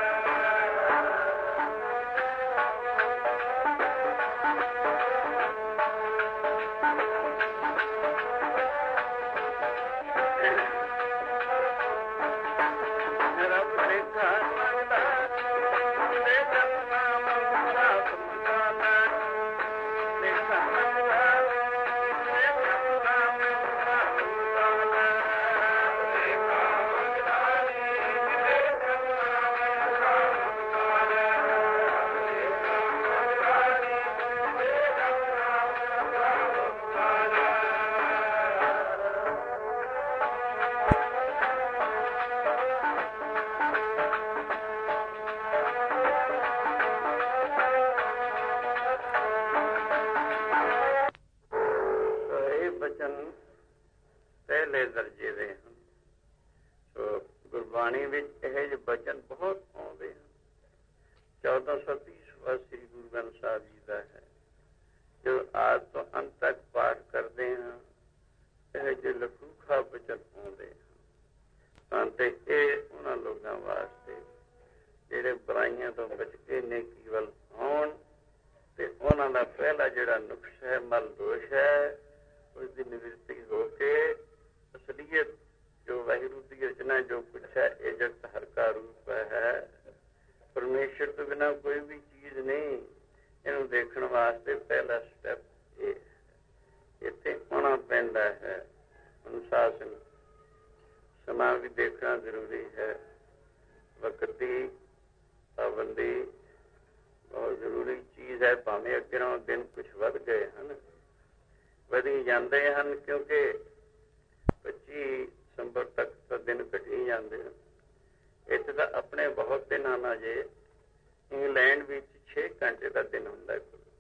ਪਹਿਲੇ ਦਰਜੇ ਦੇ ਹਨ। ਸੋ ਗੁਰਬਾਣੀ ਵਿੱਚ ਇਹੋ ਜਿਹੇ ਬਚਨ ਬਹੁਤ ਆਉਂਦੇ ਹਨ। 1430ਵਾਂ ਸ੍ਰੀ ਗੁਰੂ ਗ੍ਰੰਥ ਸਾਹਿਬ ਜੀ ਦਾ ਹੈ, ਜੋ ਆਦ ਤੋਂ ਅੰਤ ਤੱਕ ਪਾਠ ਕਰਦੇ ਹਾਂ, ਇਹੋ ਜਿਹੇ ਲਖੂਖਾ ਬਚਨ ਆਉਂਦੇ ਹਨ। ਤੇ ਇਹ ਉਹਨਾਂ ਲੋਕਾਂ ਵਾਸਤੇ ਜਿਹੜੇ ਬੁਰਾਈਆਂ ਤੋਂ ਬਚ ਕੇ ਨੇਕੀ ਵੱਲ ਆਉਣ, ਤੇ ਉਹਨਾਂ ਦਾ ਪਹਿਲਾ ਜਿਹੜਾ ਨੁਕਸ ਹੈ, ਮਲ ਦੋਸ਼ ਹੈ, ਉਸ ਦੀ ਨਿਵਰਤੀ ਹੋ ਕੇ ਅਸਲੀਅਤ ਜੋ ਵਾਹਿਗੁਰੂ ਦੀ ਰਚਨਾ ਜੋ ਕੁਛ ਹੈ, ਇਹ ਜਗਤ ਹਰ ਕਾ ਰੂਪ ਹੈ, ਪਰਮੇਸ਼ਰ ਤੋਂ ਬਿਨਾਂ ਕੋਈ ਵੀ ਚੀਜ਼ ਨਹੀਂ, ਇਹਨੂੰ ਦੇਖਣ ਵਾਸਤੇ ਪਹਿਲਾ ਸਟੈਪ ਇਹ ਇੱਥੇ ਆਉਣਾ ਪੈਂਦਾ ਹੈ। ਅਨੁਸ਼ਾਸਨ, ਸਮਾਂ ਵੀ ਦੇਖਣਾ ਜ਼ਰੂਰੀ ਹੈ, ਵਕਤ ਦੀ ਪਾਬੰਦੀ ਬਹੁਤ ਜ਼ਰੂਰੀ ਚੀਜ਼ ਹੈ। ਭਾਵੇਂ ਅੱਗੇ ਨਾਲੋਂ ਦਿਨ ਕੁਛ ਵੱਧ ਗਏ ਹਨ, ਵਧੀ ਜਾਂਦੇ ਹਨ, ਕਿਉਂਕਿ 25 ਦਸੰਬਰ ਤੱਕ ਤਾਂ ਦਿਨ ਘਟੀ ਜਾਂਦੇ ਹਨ। ਇੱਥੇ ਤਾਂ ਆਪਣੇ ਬਹੁਤ ਦਿਨ ਹਨ। ਅਜੇ ਇੰਗਲੈਂਡ ਵਿੱਚ 6 ਘੰਟੇ ਦਾ ਦਿਨ ਹੁੰਦਾ,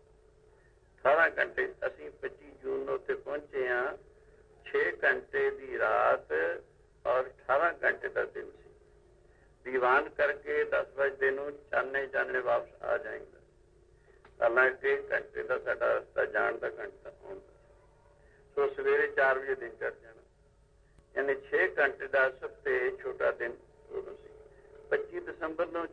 18 ਘੰਟੇ। ਅਸੀਂ 25 ਜੂਨ ਨੂੰ ਉੱਥੇ ਪਹੁੰਚੇ ਹਾਂ, 6 ਘੰਟੇ ਦੀ ਰਾਤ ਔਰ 18 ਘੰਟੇ ਦਾ ਦਿਨ ਸੀ। ਦੀਵਾਨ ਕਰਕੇ 10 ਵਜੇ ਨੂੰ ਚਾਨਣੇ ਵਾਪਸ ਆ ਜਾਏਗਾ। ਹਾਲਾਂਕਿ ਘੰਟੇ ਦਾ ਸਾਡਾ ਰਸਤਾ ਜਾਣ ਦਾ, ਘੰਟਾ ਆਉਂਦਾ। ਸੋ ਸਵੇਰੇ 4 ਵਜੇ ਦਿਨ ਚੜ੍ਹ ਜਾਣਾ, ਯਾਨੀ 6 ਘੰਟੇ ਦਾ ਸਭ ਤੋਂ ਛੋਟਾ ਦਿਨ ਉਦੋਂ ਸੀ। 25 ਦਸੰਬਰ ਨੂੰ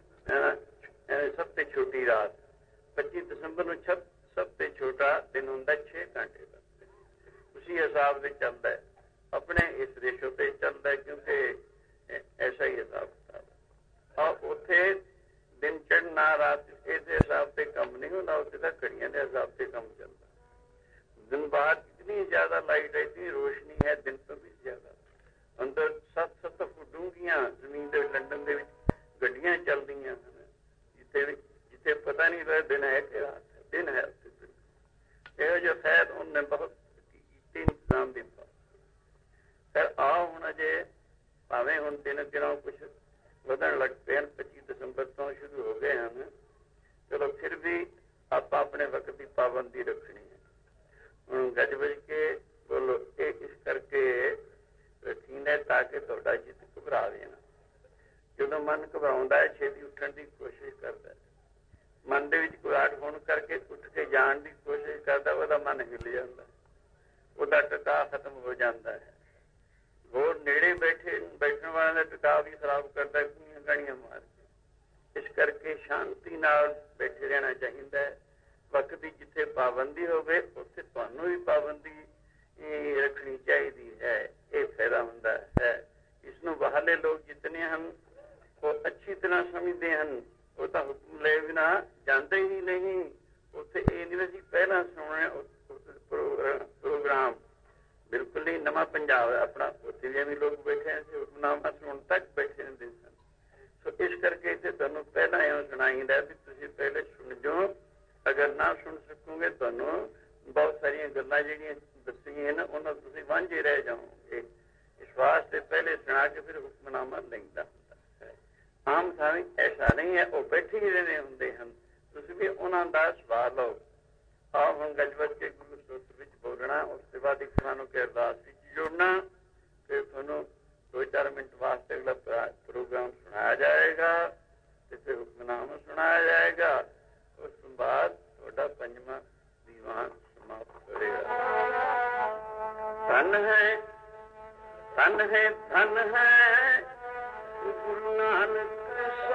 ਸਭ ਤੋਂ ਛੋਟੀ ਰਾਤ, 25 ਦਸੰਬਰ ਨੂੰ ਸਭ ਤੋਂ ਛੋਟਾ ਦਿਨ ਹੁੰਦਾ 6 ਘੰਟੇ ਦਾ। ਉਸੀ ਹਿਸਾਬ ਦੇ ਚੱਲਦਾ ਹੈ, ਆਪਣੇ ਇਸ ਰੇਸ਼ੋ ਤੇ ਚੱਲਦਾ ਹੈ, ਕਿਉਂਕਿ ਐਸਾ ਹੀ ਹਿਸਾਬ ਕਿਤਾਬ ਹੈ। ਔਰ ਉੱਥੇ ਦਿਨ ਚੜ੍ਹਨਾ ਰਾਤ ਇਹਦੇ ਹਿਸਾਬ ਤੇ ਕੰਮ ਨਹੀਂ ਹੁੰਦਾ, ਉੱਥੇ ਤਾਂ ਘੜੀਆਂ ਦੇ ਹਿਸਾਬ ਤੇ ਕੰਮ ਚੱਲਦਾ। दिन बाहर इतनी ज्यादा लाइट है, इतनी रोशनी है, दिन तो भी ज्यादा। अंदर 7-7 फुट डूंघियां जमीन ਦੇ ਲੰਡਨ ਦੇ ਵਿੱਚ ਗੱਡੀਆਂ ਚੱਲਦੀਆਂ ਹਨ, ਜਿੱਥੇ ਪਤਾ ਨਹੀਂ ਰਿਹਾ ਦਿਨ ਹੈ ਕਿ ਰਾਤ ਹੈ, ਦਿਨ ਹੈ। ਇਹੋ ਜਿਹਾ ਫੈਦ ਉਹਨੇ ਬਹੁਤ ਕੀਤੀ ਇੰਤਜ਼ਾਮ ਦਿੱਤਾ। ਫਿਰ ਆਓ ਹੁਣ ਅਜੇ ਭਾਵੇਂ ਹੁਣ ਦਿਨੋਂ ਕੁਛ ਵਧਣ ਲੱਗ ਪਏ ਹਨ, 25 ਦਸੰਬਰ ਤੋਂ ਸ਼ੁਰੂ ਹੋ ਗਏ ਹਨ। ਚਲੋ ਫਿਰ ਵੀ ਆਪਾਂ ਆਪਣੇ ਵਕਤ ਦੀ ਪਾਬੰਦੀ ਰੱਖਣੀ ਹੈ। ਹੁਣ ਗੱਜ ਵੱਜ ਕੇ ਬੋਲੋ, ਇਹ ਇਸ ਕਰਕੇ ਰੱਖੀ ਹੈ ਤਾਂ ਕਿ ਤੁਹਾਡਾ ਚਿੱਤ ਘਬਰਾਵੇ ਨਾ। ਜਦੋਂ ਮਨ ਘਬਰਾਉਂਦਾ ਹੈ, ਛੇਤੀ ਉੱਠਣ ਦੀ ਕੋਸ਼ਿਸ਼ ਕਰਦਾ ਹੈ। ਮਨ ਦੇ ਵਿੱਚ ਘਬਰਾਹਟ ਹੋਣ ਕਰਕੇ ਉੱਠ ਕੇ ਜਾਣ ਦੀ ਕੋਸ਼ਿਸ਼ ਕਰਦਾ, ਉਹਦਾ ਮਨ ਹਿੱਲ ਜਾਂਦਾ, ਉਹਦਾ ਟਿਕਾਅ ਖਤਮ ਹੋ ਜਾਂਦਾ ਹੈ। ਹੋਰ ਨੇੜੇ ਬੈਠਣ ਵਾਲਿਆਂ ਦਾ ਟਿਕਾਅ ਵੀ ਖਰਾਬ ਕਰਦਾ, ਕੁਈਆਂ ਗਾਣੀਆਂ ਮਾਰ ਕੇ। ਇਸ ਕਰਕੇ ਸ਼ਾਂਤੀ ਨਾਲ ਬੈਠੇ ਰਹਿਣਾ ਚਾਹੀਦਾ ਹੈ। ਵਕਤ ਦੀ ਜਿੱਥੇ ਪਾਬੰਦੀ ਹੋਵੇ ਉੱਥੇ ਤੁਹਾਨੂੰ ਵੀ ਪਾਬੰਦੀ ਰੱਖਣੀ ਚਾਹੀਦੀ ਹੈ। ਇਹ ਫਾਇਦਾ ਹੁੰਦਾ ਹੈ। ਇਸ ਨੂੰ ਬਾਹਰਲੇ ਲੋਕ ਜਿਤਨੇ ਹਨ ਉਹ ਅੱਛੀ ਤਰ੍ਹਾਂ ਸਮਝਦੇ ਹਨ। ਉਹ ਤਾਂ ਹੁਕਮ ਲਏ ਬਿਨਾ ਜਾਂਦੇ ਹੀ ਨਹੀਂ। ਉੱਥੇ ਇਹ ਨਹੀਂ ਅਸੀਂ ਪਹਿਲਾਂ ਸੁਣਿਆ ਪ੍ਰੋਗਰਾਮ ਬਿਲਕੁਲ ਹੀ ਨਵਾਂ ਪੰਜਾਬ ਹੈ ਆਪਣਾ, ਉੱਥੇ ਵੀ ਲੋਕ ਬੈਠੇ ਸੀ ਹੁਕਮਨਾਮਾ ਸੁਣਨ ਤੱਕ ਬੈਠੇ ਰਹਿੰਦੇ ਸਨ। ਸੋ ਇਸ ਕਰਕੇ ਇੱਥੇ ਤੁਹਾਨੂੰ ਪਹਿਲਾਂ ਇਉਂ ਸੁਣਾਈਦਾ ਵੀ ਤੁਸੀਂ ਪਹਿਲੇ ਸੁਣ ਜਾਓ। ਅਗਰ ਨਾ ਸੁਣ ਸਕੋਗੇ ਤੁਹਾਨੂੰ ਬਹੁਤ ਸਾਰੀਆਂ ਗੱਲਾਂ ਜਿਹੜੀਆਂ ਦੱਸੀਆਂ ਨੇ ਉਹਨਾਂ ਤੁਸੀਂ ਵਾਂਝੇ ਰਹਿ ਜਾਓਗੇ। ਇਸ ਵਾਸਤੇ ਪਹਿਲੇ ਸੁਣਾ ਕੇ ਫਿਰ ਹੁਕਮਨਾਮਾ ਲੈਂਦਾ ਹੁੰਦਾ ਹੈ। ਆਮ ਥਾਵੇਂ ਐਸਾ ਨਹੀਂ ਹੈ, ਉਹ ਬੈਠੇ ਹੀ ਰਹਿੰਦੇ ਹੁੰਦੇ ਹਨ। ਤੁਸੀਂ ਵੀ ਉਹਨਾਂ ਦਾ ਸਵਾਲ ਲਓ। ਆਪ ਹੁਣ ਗੱਜਵੱਜ ਕੇ ਗੁਰੂ ਸਤੋਤਰ ਵਿੱਚ ਬੋਲਣਾ, ਉਸ ਤੋਂ ਬਾਅਦ ਇੱਕ ਤੁਹਾਨੂੰ ਕਿ ਅਰਦਾਸ ਵਿੱਚ ਜੁੜਨਾ, ਫਿਰ ਤੁਹਾਨੂੰ 2-4 ਮਿੰਟ ਵਾਸਤੇ ਅਗਲਾ ਪ੍ਰੋਗਰਾਮ ਸੁਣਾਇਆ ਜਾਏਗਾ ਤੇ ਫਿਰ ਹੁਕਮਨਾਮਾ ਸੁਣਾਇਆ ਜਾਏਗਾ। ਉਸ ਤੋਂ ਬਾਅਦ ਤੁਹਾਡਾ 5ਵਾਂ ਦੀਵਾਨ ਸਮਾਪਤ ਹੋਏਗਾ। ਧਨ ਹੈ, ਧਨ ਹੈ, ਧਨ ਹੈ ਗੁਰੂ ਨਾਨਕ